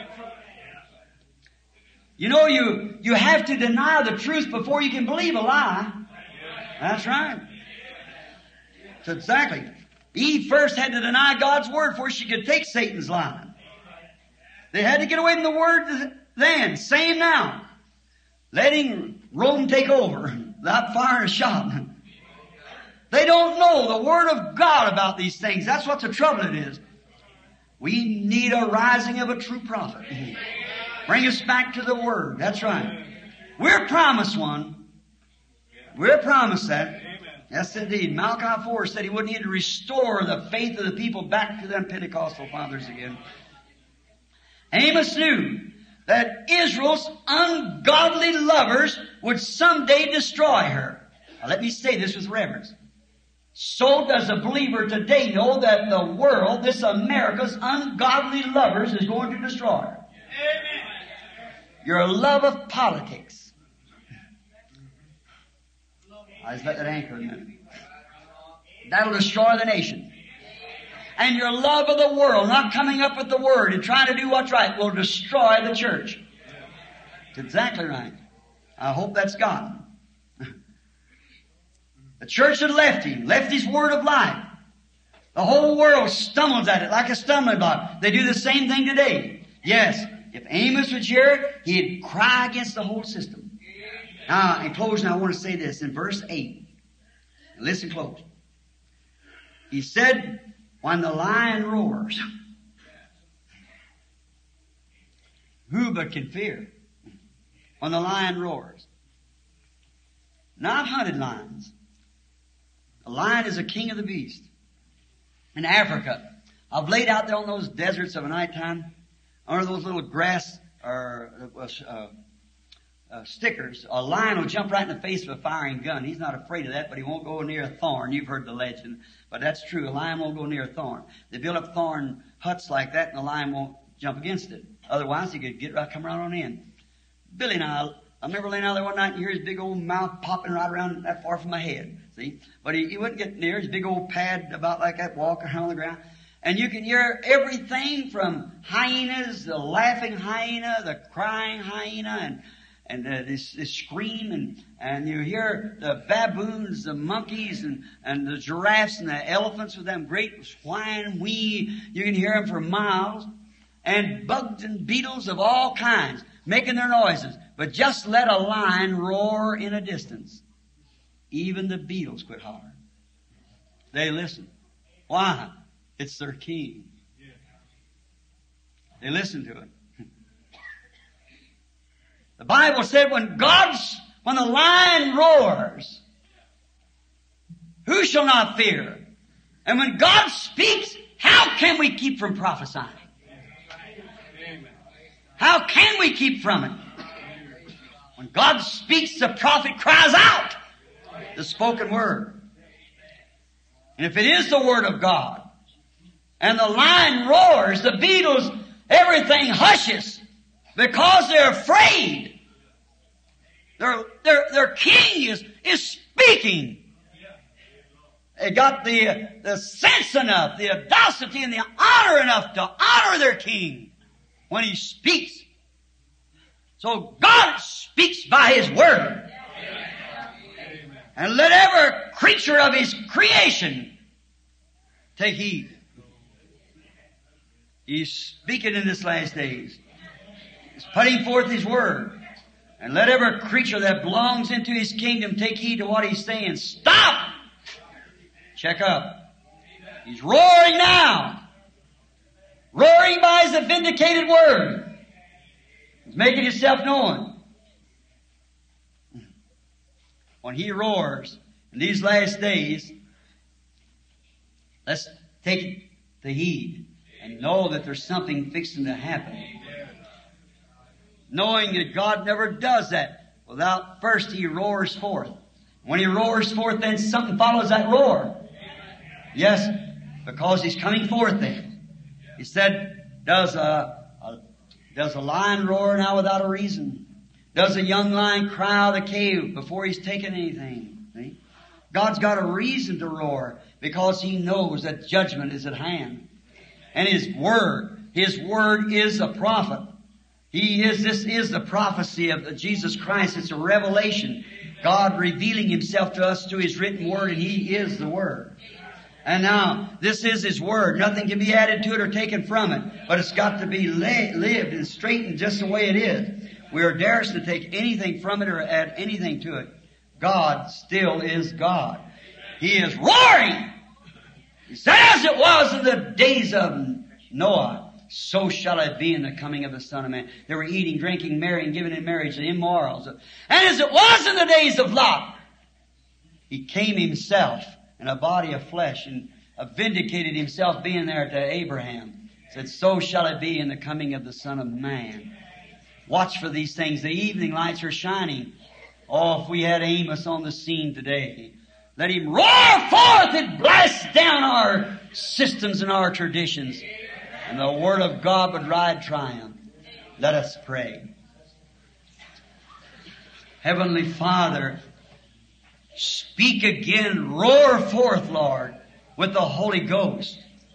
You know, you have to deny the truth before you can believe a lie. That's right. So exactly. Eve first had to deny God's Word before she could take Satan's lie. They had to get away from the Word then. Same now. Letting Rome take over without firing a shot. They don't know the Word of God about these things. That's what the trouble it is. We need a rising of a true prophet. Bring us back to the Word. That's right. We're promised one. We're promised that. Yes, indeed. Malachi 4 said he would need to restore the faith of the people back to them Pentecostal fathers again. Amos knew that Israel's ungodly lovers would someday destroy her. Now, let me say this with reverence. So does a believer today know that the world, this America's ungodly lovers, is going to destroy her. Amen. Your love of politics. I just let that anchor in there. That'll destroy the nation. And your love of the world, not coming up with the Word and trying to do what's right, will destroy the church. That's exactly right. I hope that's God. The church had left him, left his Word of life. The whole world stumbles at it like a stumbling block. They do the same thing today. Yes, if Amos was here, he'd cry against the whole system. Now, in closing, I want to say this. In verse 8, listen close. He said, when the lion roars, who but can fear? When the lion roars. Not hunted lions. A lion is a king of the beast. In Africa, I've laid out there on those deserts of a nighttime, under those little grass or stickers. A lion will jump right in the face of a firing gun. He's not afraid of that, but he won't go near a thorn. You've heard the legend, but that's true. A lion won't go near a thorn. They build up thorn huts like that, and the lion won't jump against it. Otherwise, he could come right on in. Billy and I remember laying out there one night and hear his big old mouth popping right around that far from my head. See? But he wouldn't get near his big old pad about like that, walking around the ground. And you can hear everything from hyenas, the laughing hyena, the crying hyena, and this scream, and you hear the baboons, the monkeys, and the giraffes and the elephants with them great swine wee. You can hear them for miles. And bugs and beetles of all kinds making their noises. But just let a lion roar in a distance. Even the beetles quit hollering. They listen. Why? It's their king. They listen to it. The Bible said when the lion roars, who shall not fear? And when God speaks, how can we keep from prophesying? How can we keep from it? When God speaks, the prophet cries out the spoken word. And if it is the Word of God, and the lion roars, the beetles, everything hushes because they're afraid. Their king is speaking. They got the sense enough, the audacity and the honor enough to honor their king when he speaks. So God speaks by His Word. And let every creature of His creation take heed. He's speaking in this last days. He's putting forth His Word. And let every creature that belongs into His kingdom take heed to what He's saying. Stop! Check up. He's roaring now. Roaring by His vindicated Word. He's making Himself known. When He roars in these last days, let's take the heed and know that there's something fixing to happen. Knowing that God never does that without first He roars forth. When He roars forth, then something follows that roar. Yes, because He's coming forth then. He said, does a lion roar now without a reason? Does a young lion cry out of the cave before he's taken anything? See? God's got a reason to roar because He knows that judgment is at hand. And His Word is a prophet. This is the prophecy of Jesus Christ. It's a revelation. God revealing Himself to us through His written Word, and He is the Word. And now, this is His Word. Nothing can be added to it or taken from it. But it's got to be lived and straightened just the way it is. We are dares to take anything from it or add anything to it. God still is God. He is roaring. He said, as it was in the days of Noah, so shall it be in the coming of the Son of Man. They were eating, drinking, marrying, giving in marriage, and immorals. And as it was in the days of Lot, He came Himself in a body of flesh and vindicated Himself being there to Abraham. Said, so shall it be in the coming of the Son of Man. Watch for these things. The evening lights are shining. Oh, if we had Amos on the scene today. Let him roar forth and blast down our systems and our traditions. And the Word of God would ride triumph. Let us pray. Heavenly Father, speak again. Roar forth, Lord, with the Holy Ghost.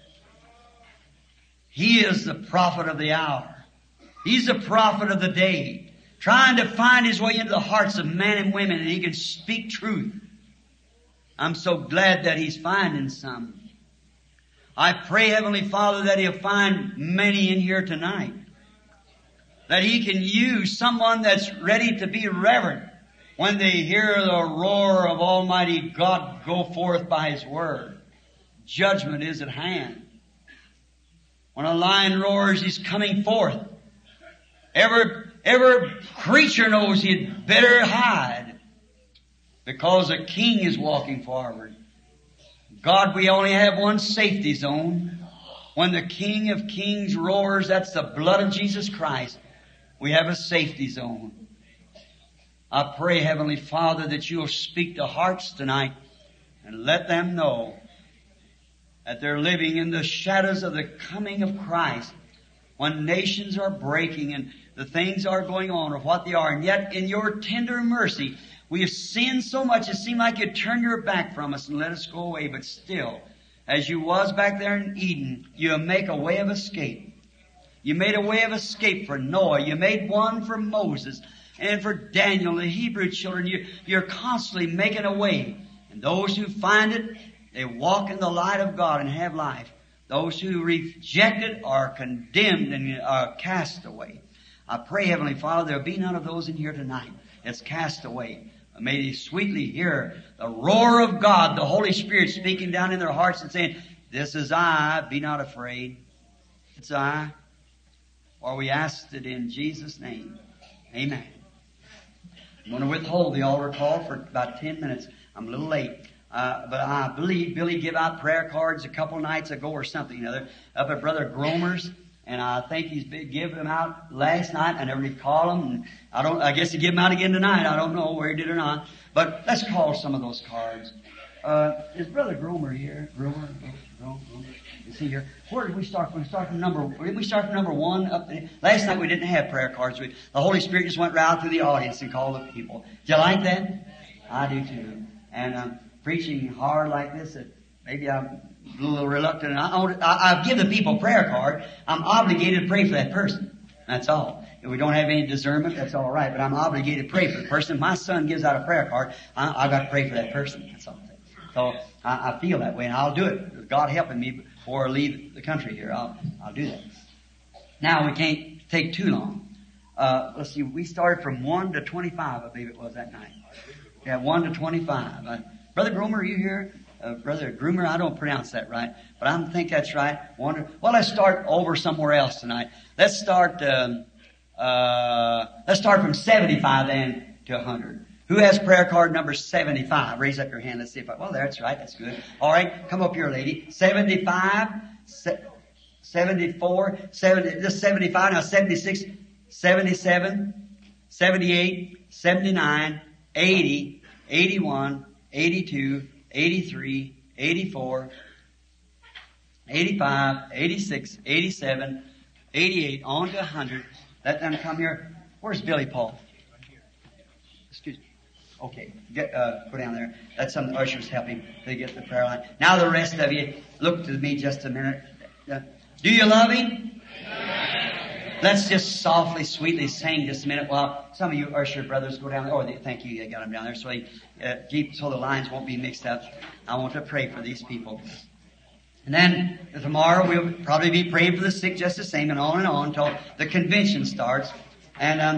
He is the prophet of the hour. He's the prophet of the day, trying to find his way into the hearts of men and women, and he can speak truth. I'm so glad that he's finding some. I pray, Heavenly Father, that he'll find many in here tonight. That he can use someone that's ready to be reverent when they hear the roar of Almighty God go forth by His Word. Judgment is at hand. When a lion roars, he's coming forth. Every creature knows he'd better hide because a king is walking forward. God, we only have one safety zone. When the King of Kings roars, that's the blood of Jesus Christ. We have a safety zone. I pray, Heavenly Father, that you'll speak to hearts tonight and let them know that they're living in the shadows of the coming of Christ. When nations are breaking and the things are going on or what they are, and yet in your tender mercy, we have sinned so much it seemed like you turned your back from us and let us go away. But still, as you was back there in Eden, you make a way of escape. You made a way of escape for Noah. You made one for Moses and for Daniel, the Hebrew children. You're constantly making a way. And those who find it, they walk in the light of God and have life. Those who reject it are condemned and are cast away. I pray, Heavenly Father, there'll be none of those in here tonight that's cast away. May they sweetly hear the roar of God, the Holy Spirit speaking down in their hearts and saying, this is I, be not afraid. It's I. For we asked it in Jesus' name. Amen. I'm going to withhold the altar call for about 10 minutes. I'm a little late. But I believe Billy gave out prayer cards a couple nights ago or something or other up at Brother Gromer's. And I think he's been giving them out last night. I never did call them. And I guess he gave them out again tonight. I don't know where he did or not. But let's call some of those cards. Is Brother Gromer here? Gromer? Is he here? Where did we start? Did we start from number one up there? Last night we didn't have prayer cards. The Holy Spirit just went right through the audience and called the people. Do you like that? I do too. And preaching hard like this, maybe I'm a little reluctant. I give the people a prayer card. I'm obligated to pray for that person. That's all. If we don't have any discernment, that's all right. But I'm obligated to pray for the person. If my son gives out a prayer card, I've got to pray for that person. That's all. So I feel that way, and I'll do it. With God helping me before I leave the country here, I'll do that. Now we can't take too long. Let's see. We started from 1 to 25, I believe it was that night. Yeah, 1 to 25. Brother Gromer, are you here? Brother Groomer, I don't pronounce that right, but I think that's right. Well, let's start over somewhere else tonight. Let's start from 75 then to 100. Who has prayer card number 75? Raise up your hand. Let's see if well, that's right. That's good. All right. Come up here, lady. 75, 74, 70, just 75, now 76, 77, 78, 79, 80, 81, 82, 83, 84, 85, 86, 87, 88, on to 100. Let them come here. Where's Billy Paul? Excuse me. Okay, go down there. Let some of the ushers help him to get the prayer line. Now the rest of you, look to me just a minute. Do you love Him? Let's just softly, sweetly sing just a minute while some of you usher brothers go down there. Oh, thank you. You got them down there so the lines won't be mixed up. I want to pray for these people. And then tomorrow we'll probably be praying for the sick just the same and on until the convention starts. And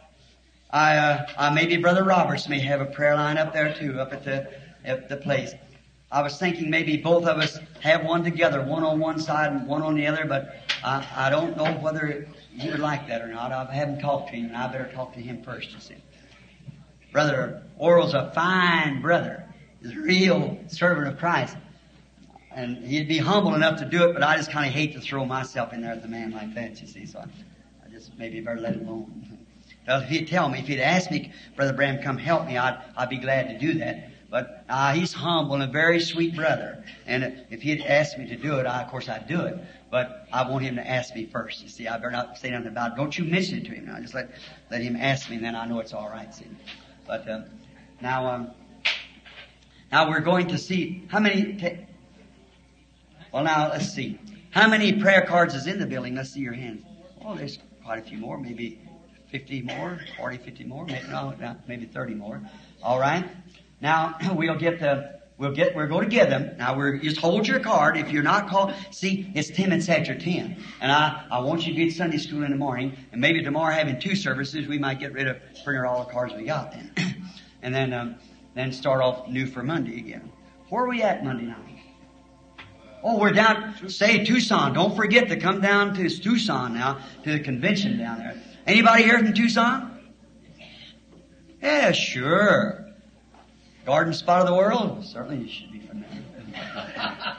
maybe Brother Roberts may have a prayer line up there too, up at the place. I was thinking maybe both of us have one together, one on one side and one on the other, but I don't know whether he would like that or not. I haven't talked to him, and I better talk to him first, you see. Brother Oral's a fine brother. He's a real servant of Christ. And he'd be humble enough to do it, but I just kind of hate to throw myself in there with a man like that, you see. So I just maybe better let him alone. Well, if he'd asked me, Brother Bram, come help me, I'd be glad to do that. But he's humble and a very sweet brother. And if he'd asked me to do it, of course I'd do it. But I want him to ask me first, you see. I better not say nothing about it. Don't you mention it to him now. Just let him ask me, and then I know it's all right, see. But now we're going to see how many... Well, now, let's see. How many prayer cards is in the building? Let's see your hands. Oh, there's quite a few more. Maybe 50 more, 40, 50 more. Maybe 30 more. All right. Now, we're going to give them. Now, just hold your card. If you're not called, see, it's 10 minutes after 10. And I want you to be at Sunday school in the morning. And maybe tomorrow having 2 services, we might get rid of printing all the cards we got then. And then start off new for Monday again. Where are we at Monday night? Oh, we're down, say Tucson. Don't forget to come down to Tucson now, to the convention down there. Anybody here from Tucson? Yeah, sure. Garden spot of the world? Certainly you should be from there.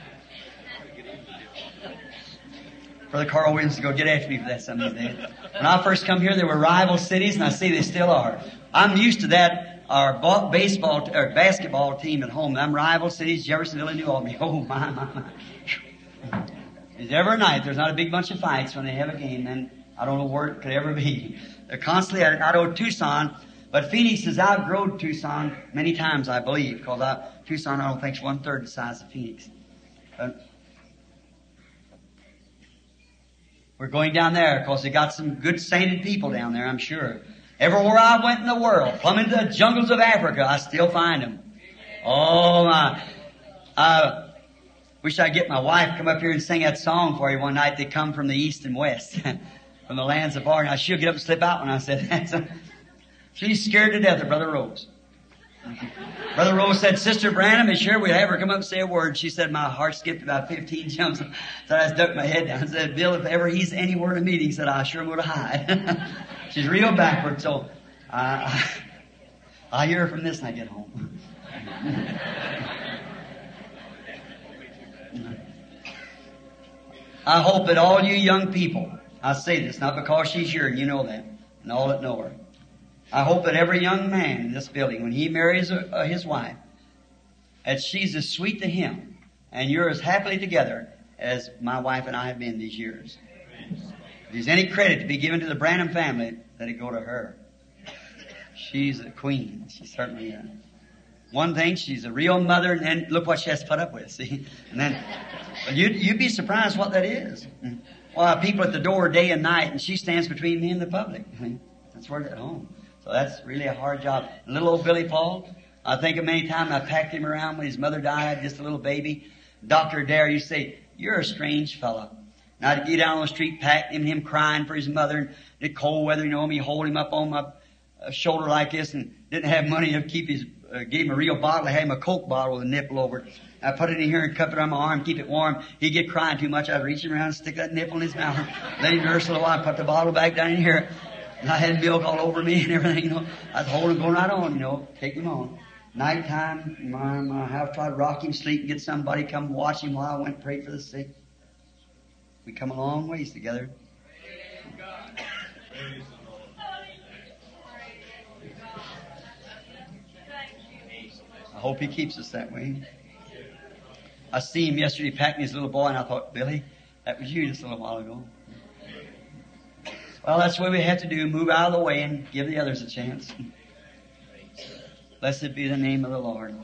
Brother Carl Williams is going to get after me for that some of these days. When I first come here, there were rival cities, and I see they still are. I'm used to that. Our basketball team at home, them rival cities, Jeffersonville and New Albany. Oh, my. There's every night, there's not a big bunch of fights when they have a game, and I don't know where it could ever be. They're constantly out of Tucson, but Phoenix has outgrown Tucson many times, I believe, because Tucson, I don't think, is 1/3 the size of Phoenix. We're going down there because they got some good sainted people down there, I'm sure. Everywhere I went in the world, plumb into the jungles of Africa, I still find them. Oh my. I wish I'd get my wife to come up here and sing that song for you one night. They come from the east and west, from the lands of far. Now she'll get up and slip out when I said that. She's scared to death of Brother Rose. Brother Rose said, Sister Branham, is sure we'd have her come up and say a word. She said, my heart skipped about 15 jumps. So I just ducked my head down and said, Bill, if ever he's anywhere in a meeting, said, I sure would hide. She's real backward, so I'll hear her from this when I get home. I hope that all you young people, I say this not because she's here, and you know that, and all that know her. I hope that every young man in this building, when he marries his wife, that she's as sweet to him, and you're as happily together as my wife and I have been these years. If there's any credit to be given to the Branham family, let it go to her. She's a queen. She certainly is. One thing, she's a real mother, and then look what she has to put up with, see? And then, you'd be surprised what that is. Well, people at the door day and night, and she stands between me and the public. That's where they're at home. So that's really a hard job. Little old Billy Paul, I think of many times I packed him around when his mother died, just a little baby. Dr. Adair used to say, "You're a strange fellow." And I'd get down on the street, packed him crying for his mother, and the cold weather, me hold him up on my shoulder like this, and didn't have money to keep his, gave him a real bottle. I had him a Coke bottle with a nipple over it. I put it in here and cup it on my arm, keep it warm. He'd get crying too much. I'd reach him around and stick that nipple in his mouth, let him nurse a little while, put the bottle back down in here. And I had milk all over me and everything, I'd hold him going right on, take him on. Nighttime, my house, try to rock him to sleep and get somebody come watch him while I went and prayed for the sick. We come a long ways together. I hope he keeps us that way. I see him yesterday packing his little boy, and I thought, Billy, that was you just a little while ago. Well, that's what we have to do, move out of the way and give the others a chance. Blessed be the name of the Lord.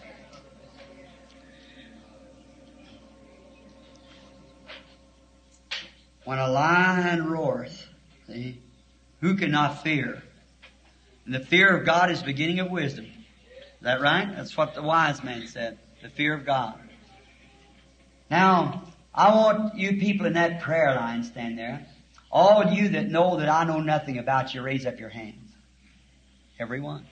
When a lion roareth, see, who cannot fear? And the fear of God is the beginning of wisdom. Is that right? That's what the wise man said. The fear of God. Now, I want you people in that prayer line stand there. All of you that know that I know nothing about you, raise up your hands. Everyone.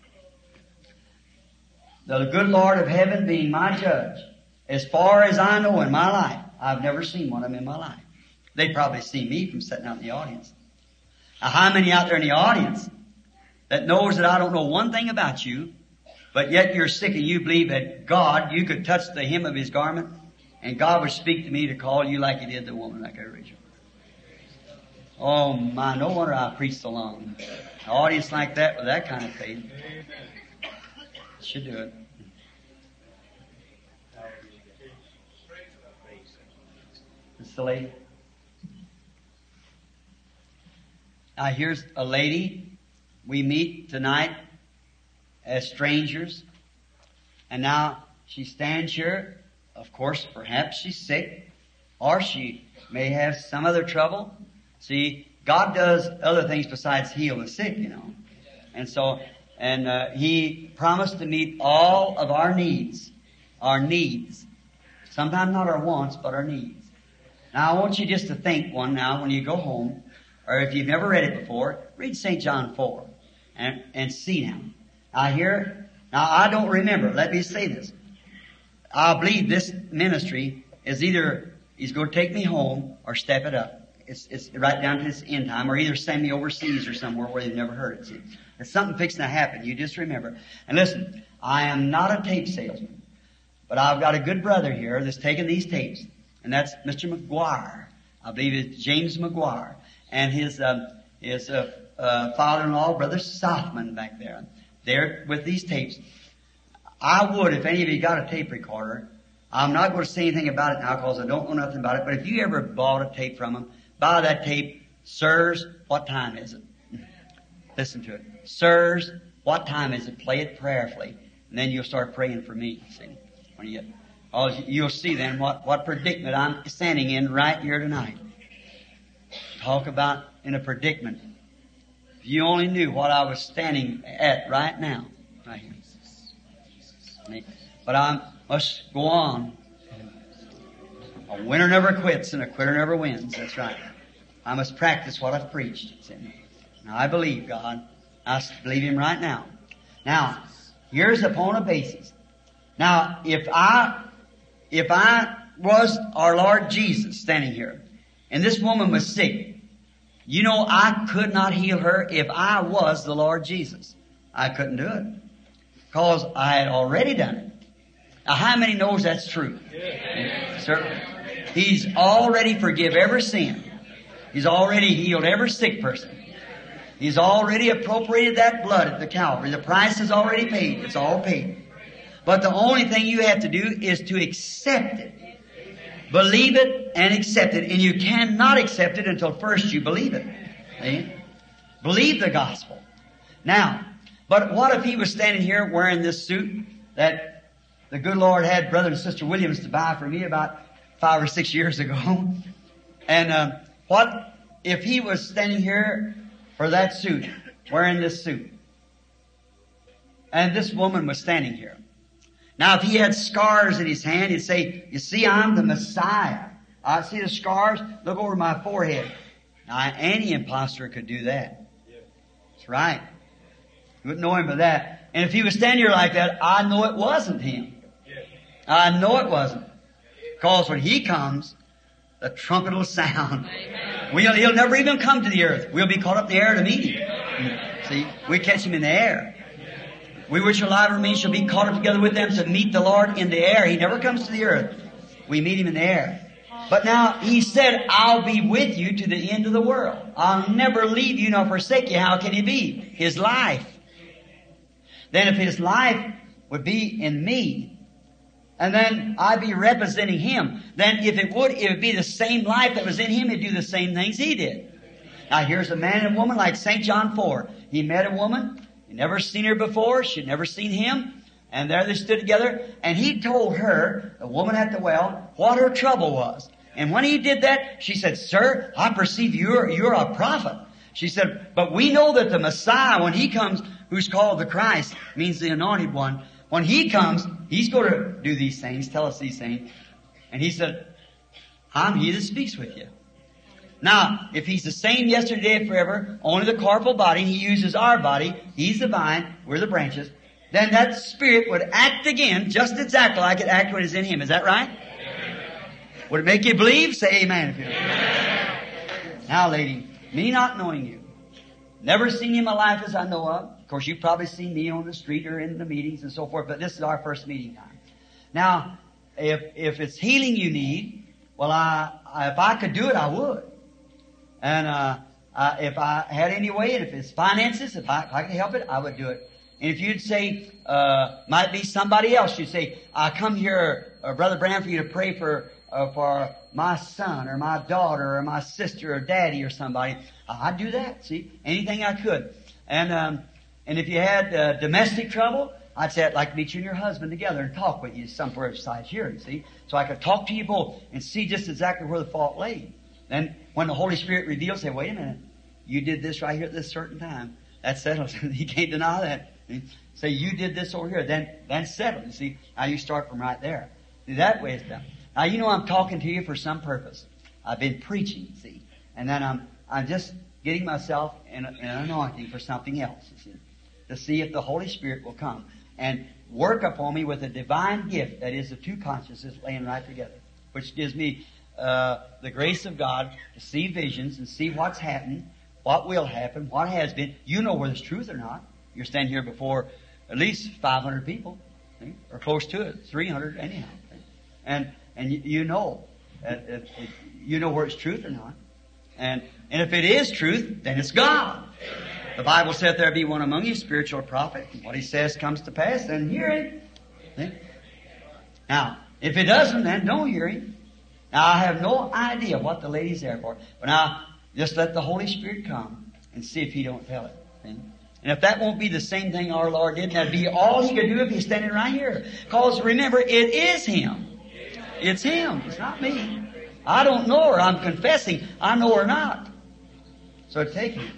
The good Lord of heaven being my judge, as far as I know in my life, I've never seen one of them in my life. They probably see me from sitting out in the audience. Now, how many out there in the audience that knows that I don't know one thing about you, but yet you're sick and you believe that God, you could touch the hem of His garment, and God would speak to me to call you like He did the woman, like I read you. Oh my, no wonder I preached so long. An audience like that with that kind of faith should do it. It's the lady. Now here's a lady we meet tonight as strangers. And now she stands here. Of course, perhaps she's sick. Or she may have some other trouble. See, God does other things besides heal the sick, And so, He promised to meet all of our needs. Our needs. Sometimes not our wants, but our needs. Now I want you just to think one now when you go home, or if you've never read it before, read St. John 4 and see now. Now I don't remember, let me say this. I believe this ministry is either He's going to take me home or step it up. It's right down to this end time, or either send me overseas or somewhere where they've never heard it. See, there's something fixing to happen. You just remember. And listen, I am not a tape salesman, but I've got a good brother here that's taking these tapes, and that's Mr. McGuire. I believe it's James McGuire, and his father-in-law, Brother Southman, back there. They're with these tapes. I would, if any of you got a tape recorder, I'm not going to say anything about it now because I don't know nothing about it, but if you ever bought a tape from them, buy that tape. Sirs, what time is it? Listen to it. Sirs, what time is it? Play it prayerfully. And then you'll start praying for me. See, when you get, you'll see then what predicament I'm standing in right here tonight. Talk about in a predicament. If you only knew what I was standing at right now. Right here. But I must go on. A winner never quits and a quitter never wins. That's right. I must practice what I've preached. Now I believe God. I believe Him right now. Now, here's upon a basis. Now, if I was our Lord Jesus standing here, and this woman was sick, I could not heal her if I was the Lord Jesus. I couldn't do it. Because I had already done it. Now, how many knows that's true? Yeah. Certainly. He's already forgive every sin. He's already healed every sick person. He's already appropriated that blood at the Calvary. The price is already paid. It's all paid. But the only thing you have to do is to accept it. Believe it and accept it. And you cannot accept it until first you believe it. See? Believe the gospel. Now, but what if he was standing here wearing this suit that the good Lord had Brother and Sister Williams to buy for me about 5 or 6 years ago? And what if he was standing here for that suit, wearing this suit? And this woman was standing here. Now, if he had scars in his hand, he'd say, you see, I'm the Messiah. I see the scars. Look over my forehead. Now, any imposter could do that. That's right. You wouldn't know him by that. And if he was standing here like that, I know it wasn't him. I know it wasn't. Because when he comes, the trumpet will sound. He'll never even come to the earth. We'll be caught up in the air to meet him. See, we catch him in the air. We which are alive and remain shall be caught up together with them to meet the Lord in the air. He never comes to the earth. We meet him in the air. But now, he said, I'll be with you to the end of the world. I'll never leave you nor forsake you. How can he be? His life. Then if his life would be in me, and then I'd be representing him, then if it would be the same life that was in him, it'd do the same things he did. Now here's a man and a woman like St. John 4. He met a woman. He'd never seen her before. She'd never seen him. And there they stood together. And he told her, the woman at the well, what her trouble was. And when he did that, she said, Sir, I perceive you're a prophet. She said, but we know that the Messiah, when he comes, who's called the Christ, means the anointed one, when he comes, he's going to do these things, tell us these things. And he said, I'm he that speaks with you. Now, if he's the same yesterday and forever, only the corporal body, he uses our body, he's the vine, we're the branches, then that Spirit would act again, just exactly like it acted when it's in him. Is that right? Amen. Would it make you believe? Say amen if you believe. Now, lady, me not knowing you, never seen you in my life as I know of. Of course, you've probably seen me on the street or in the meetings and so forth, but this is our first meeting time. Now, if it's healing you need, well, if I could do it, I would. And if I had any way, and if it's finances, if I could help it, I would do it. And if you'd say, might be somebody else, you'd say, I come here, Brother Branham, for you to pray for my son or my daughter or my sister or daddy or somebody. I'd do that, see, anything I could. And if you had domestic trouble, I'd say I'd like to meet you and your husband together and talk with you somewhere besides here, you see. So I could talk to you both and see just exactly where the fault lay. Then when the Holy Spirit reveals, say, wait a minute, you did this right here at this certain time. That settles it. You can't deny that. Say, you did this over here. Then settle. You see, now you start from right there. See, that way it's done. Now you know I'm talking to you for some purpose. I've been preaching, see. And then I'm just getting myself in an anointing for something else, you see. To see if the Holy Spirit will come and work upon me with a divine gift, that is the two consciousness laying right together, which gives me the grace of God to see visions and see what's happening, what will happen, what has been. You know whether it's truth or not. You're standing here before at least 500 people, see? Or close to it, 300 anyhow. See? And you know, you know where it's truth or not. And if it is truth, then it's God. The Bible said there be one among you, spiritual prophet. What he says comes to pass, then hear him. See? Now, if it doesn't, then don't hear him. Now, I have no idea what the lady's there for. But now, just let the Holy Spirit come and see if he don't tell it. See? And if that won't be the same thing our Lord did, that'd be all he could do if he's standing right here. Because remember, it is him. It's him. It's not me. I don't know her. I'm confessing. I know her not. So take him.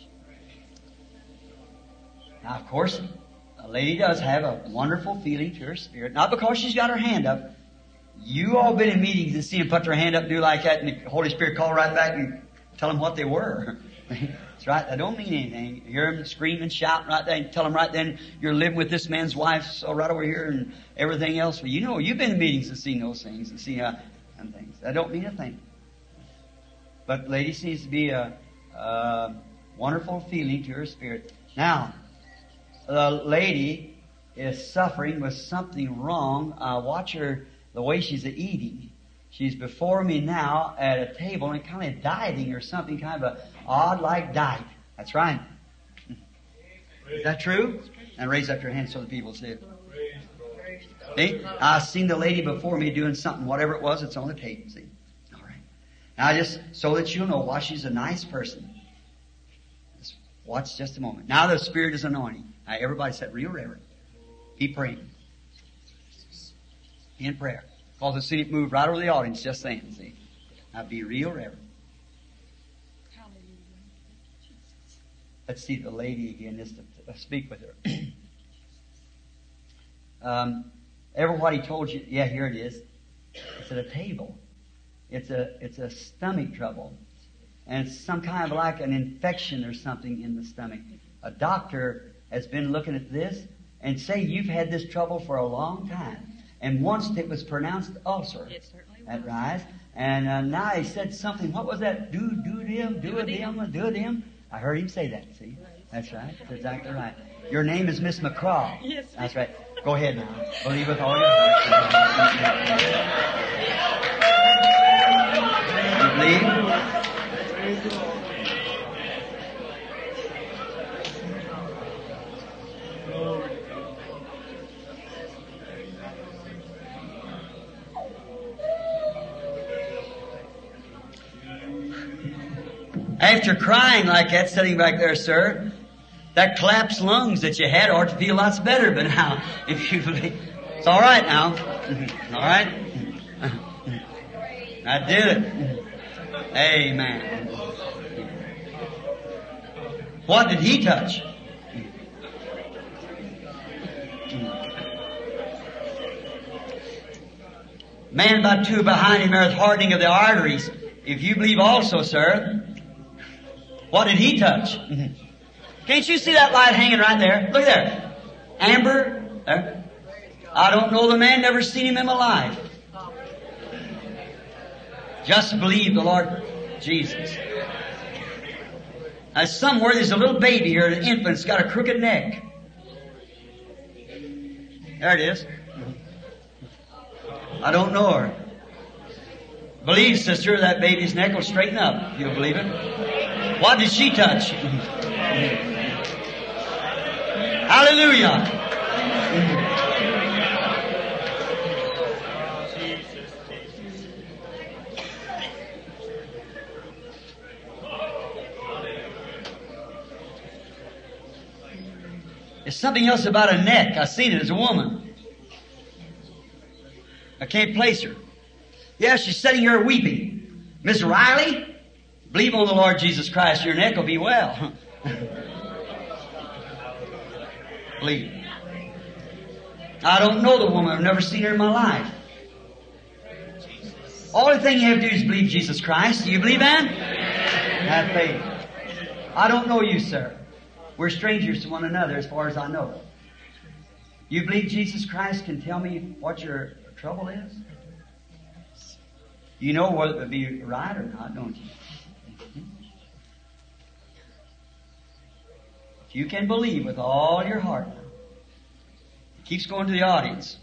Now, of course, a lady does have a wonderful feeling to her spirit. Not because she's got her hand up. You all been in meetings and see them put their hand up and do like that, and the Holy Spirit call right back and tell them what they were. That's right. That don't mean anything. You hear them scream and shout right there and tell them right then you're living with this man's wife, so right over here and everything else. Well, you know, you've been in meetings and seen those things and seen things. That don't mean a thing. But lady seems to be a wonderful feeling to her spirit. Now, the lady is suffering with something wrong. Watch her, the way she's eating. She's before me now at a table and kind of dieting or something, kind of a odd like diet. That's right. Is that true? And raise up your hand so the people see it. See? I seen the lady before me doing something, whatever it was, it's on the tape, see? All right. Now just so that you'll know why she's a nice person. Just watch just a moment. Now the Spirit is anointing. Now everybody said real reverent. Keep praying. In prayer. Because the city moved right over the audience just then, see? Now be real reverent. Let's see the lady again, just to speak with her. Ever what he told you? Yeah, here it is. It's at a table. It's a stomach trouble. And it's some kind of like an infection or something in the stomach. A doctor has been looking at this and say you've had this trouble for a long time. And once it was pronounced ulcer. It certainly was. That rise. And now he said something. What was that? Do-a-dim. I heard him say that, see? That's right. That's exactly right. Your name is Miss McCraw. Yes. That's right. Go ahead now. Believe with all your heart. You believe? After crying like that, sitting back there, sir, that collapsed lungs that you had ought to feel lots better. But now, if you believe, it's all right now. All right? I did it. Amen. What did he touch? Man by two behind him there, hardening of the arteries. If you believe also, sir, what did he touch? Can't you see that light hanging right there? Look there. Amber. There. I don't know the man, never seen him in my life. Just believe the Lord Jesus. Now somewhere there's a little baby here, an infant's got a crooked neck. There it is. I don't know her. Believe, sister, that baby's neck will straighten up. You'll believe it. What did she touch? Hallelujah. There's something else about a neck. I seen it as a woman. I can't place her. Yeah, she's sitting here weeping. Miss Riley, believe on the Lord Jesus Christ, your neck will be well. Believe. I don't know the woman. I've never seen her in my life. Only thing you have to do is believe Jesus Christ. Do you believe that? Have faith. I don't know you, sir. We're strangers to one another as far as I know. You believe Jesus Christ can tell me what your trouble is? You know whether it would be right or not, don't you? If you can believe with all your heart, it keeps going to the audience.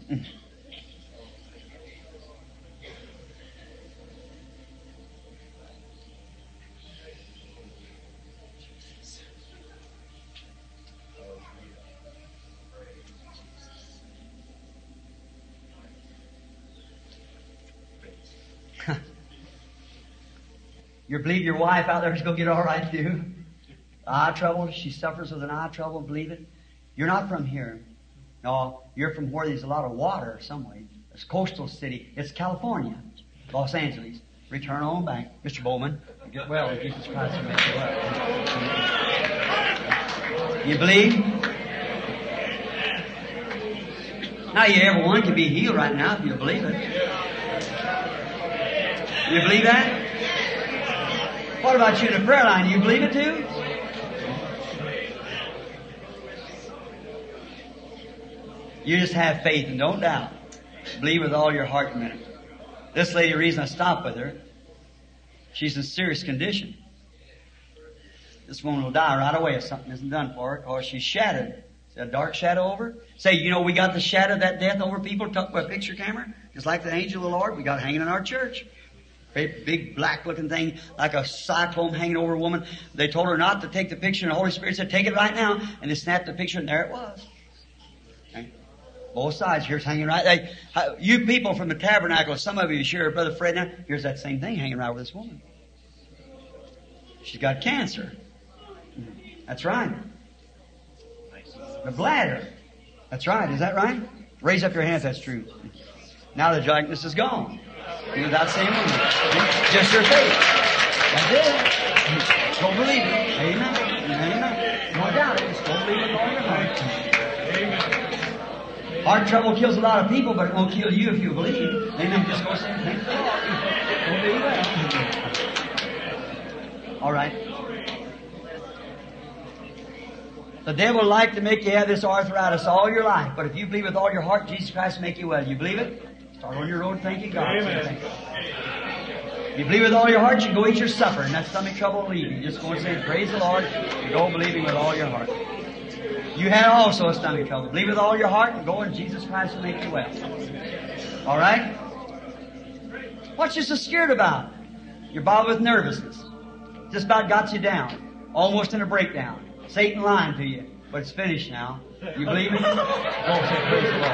You believe your wife out there is going to get all right too? Eye trouble, she suffers with an eye trouble, believe it? You're not from here. No, you're from where there's a lot of water some way. It's a coastal city. It's California. Los Angeles. Return on back. Mr. Bowman, get well in Jesus Christ will make you well. You believe? Now everyone can be healed right now if you believe it. You believe that? What about you in the prayer line? Do you believe it too? You just have faith and don't doubt. Believe with all your heart a minute. This lady, the reason I stopped with her, she's in serious condition. This woman will die right away if something isn't done for her because she's shattered. Is there a dark shadow over her? Say, you know, we got the shadow of that death over people took with a picture camera, just like the angel of the Lord we got hanging in our church. Great big black looking thing, like a cyclone hanging over a woman. They told her not to take the picture, and the Holy Spirit said, take it right now. And they snapped the picture, and there it was. Okay. Both sides. Here's hanging right. You people from the tabernacle, some of you share Brother Fred now. Here's that same thing hanging right with this woman. She's got cancer. That's right. The bladder. That's right. Is that right? Raise up your hands. That's true. Now the darkness is gone. You're that same woman. Just your faith. That's it. Go believe it. Amen. Amen. No doubt it. Just go believe it with all your heart. Amen. Heart trouble kills a lot of people, but it won't kill you if you believe. Amen. Just go say, thank the Lord. Go believe well. All right. The devil like to make you have this arthritis all your life, but if you believe with all your heart, Jesus Christ will make you well. You believe it? Start on your road thanking God. Amen. You believe with all your heart, you go eat your supper, and that stomach trouble will leave you. Just go and say, praise the Lord, and go believing with all your heart. You had also a stomach trouble. Believe with all your heart, and go, and Jesus Christ will make you well. All right? What you so scared about? You're bothered with nervousness. Just about got you down. Almost in a breakdown. Satan lying to you. But it's finished now. You believe it? Go say, praise the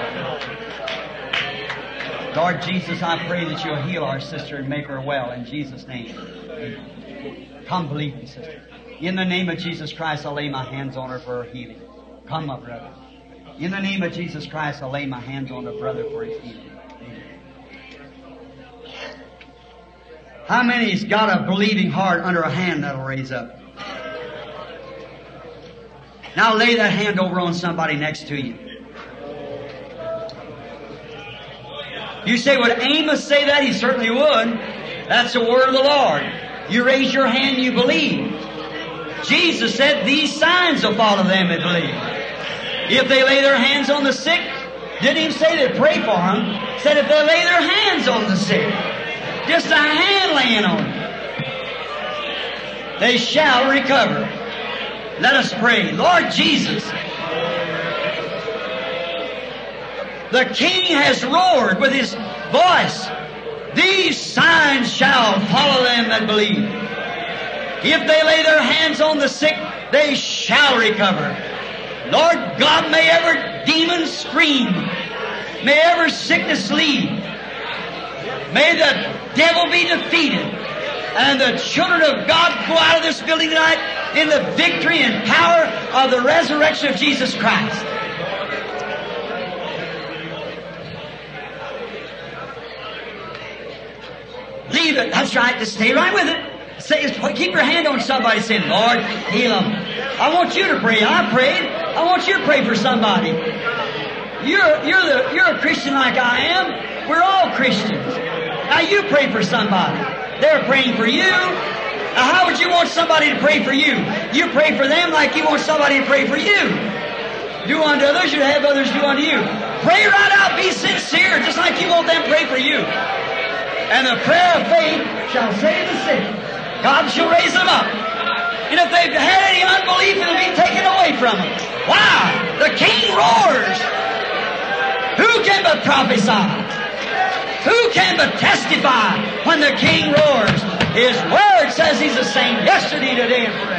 Lord. Lord Jesus, I pray that you'll heal our sister and make her well in Jesus' name. Amen. Come believe me, sister. In the name of Jesus Christ, I'll lay my hands on her for her healing. Come, my brother. In the name of Jesus Christ, I'll lay my hands on her brother for his healing. Amen. How many's got a believing heart under a hand that'll raise up? Now lay that hand over on somebody next to you. You say, would Amos say that? He certainly would. That's the word of the Lord. You raise your hand, you believe. Jesus said, these signs will follow them that believe. If they lay their hands on the sick, didn't even say they pray for them. Said if they lay their hands on the sick, just a hand laying on them, they shall recover. Let us pray. Lord Jesus, the King has roared with his voice, these signs shall follow them that believe. If they lay their hands on the sick, they shall recover. Lord God, may every demon scream. May every sickness leave. May the devil be defeated. And the children of God go out of this building tonight in the victory and power of the resurrection of Jesus Christ. Leave it. That's right. Just stay right with it. Say, keep your hand on somebody saying, Lord, heal them. I want you to pray. I prayed. I want you to pray for somebody. You're a Christian like I am. We're all Christians. Now you pray for somebody. They're praying for you. Now how would you want somebody to pray for you? You pray for them like you want somebody to pray for you. Do unto others, you have others do unto you. Pray right out. Be sincere, just like you want them to pray for you. And the prayer of faith shall save the sick. God shall raise them up. And if they've had any unbelief, it'll be taken away from them. Wow! The King roars. Who can but prophesy? Who can but testify when the King roars? His Word says He's the same yesterday, today, and forever.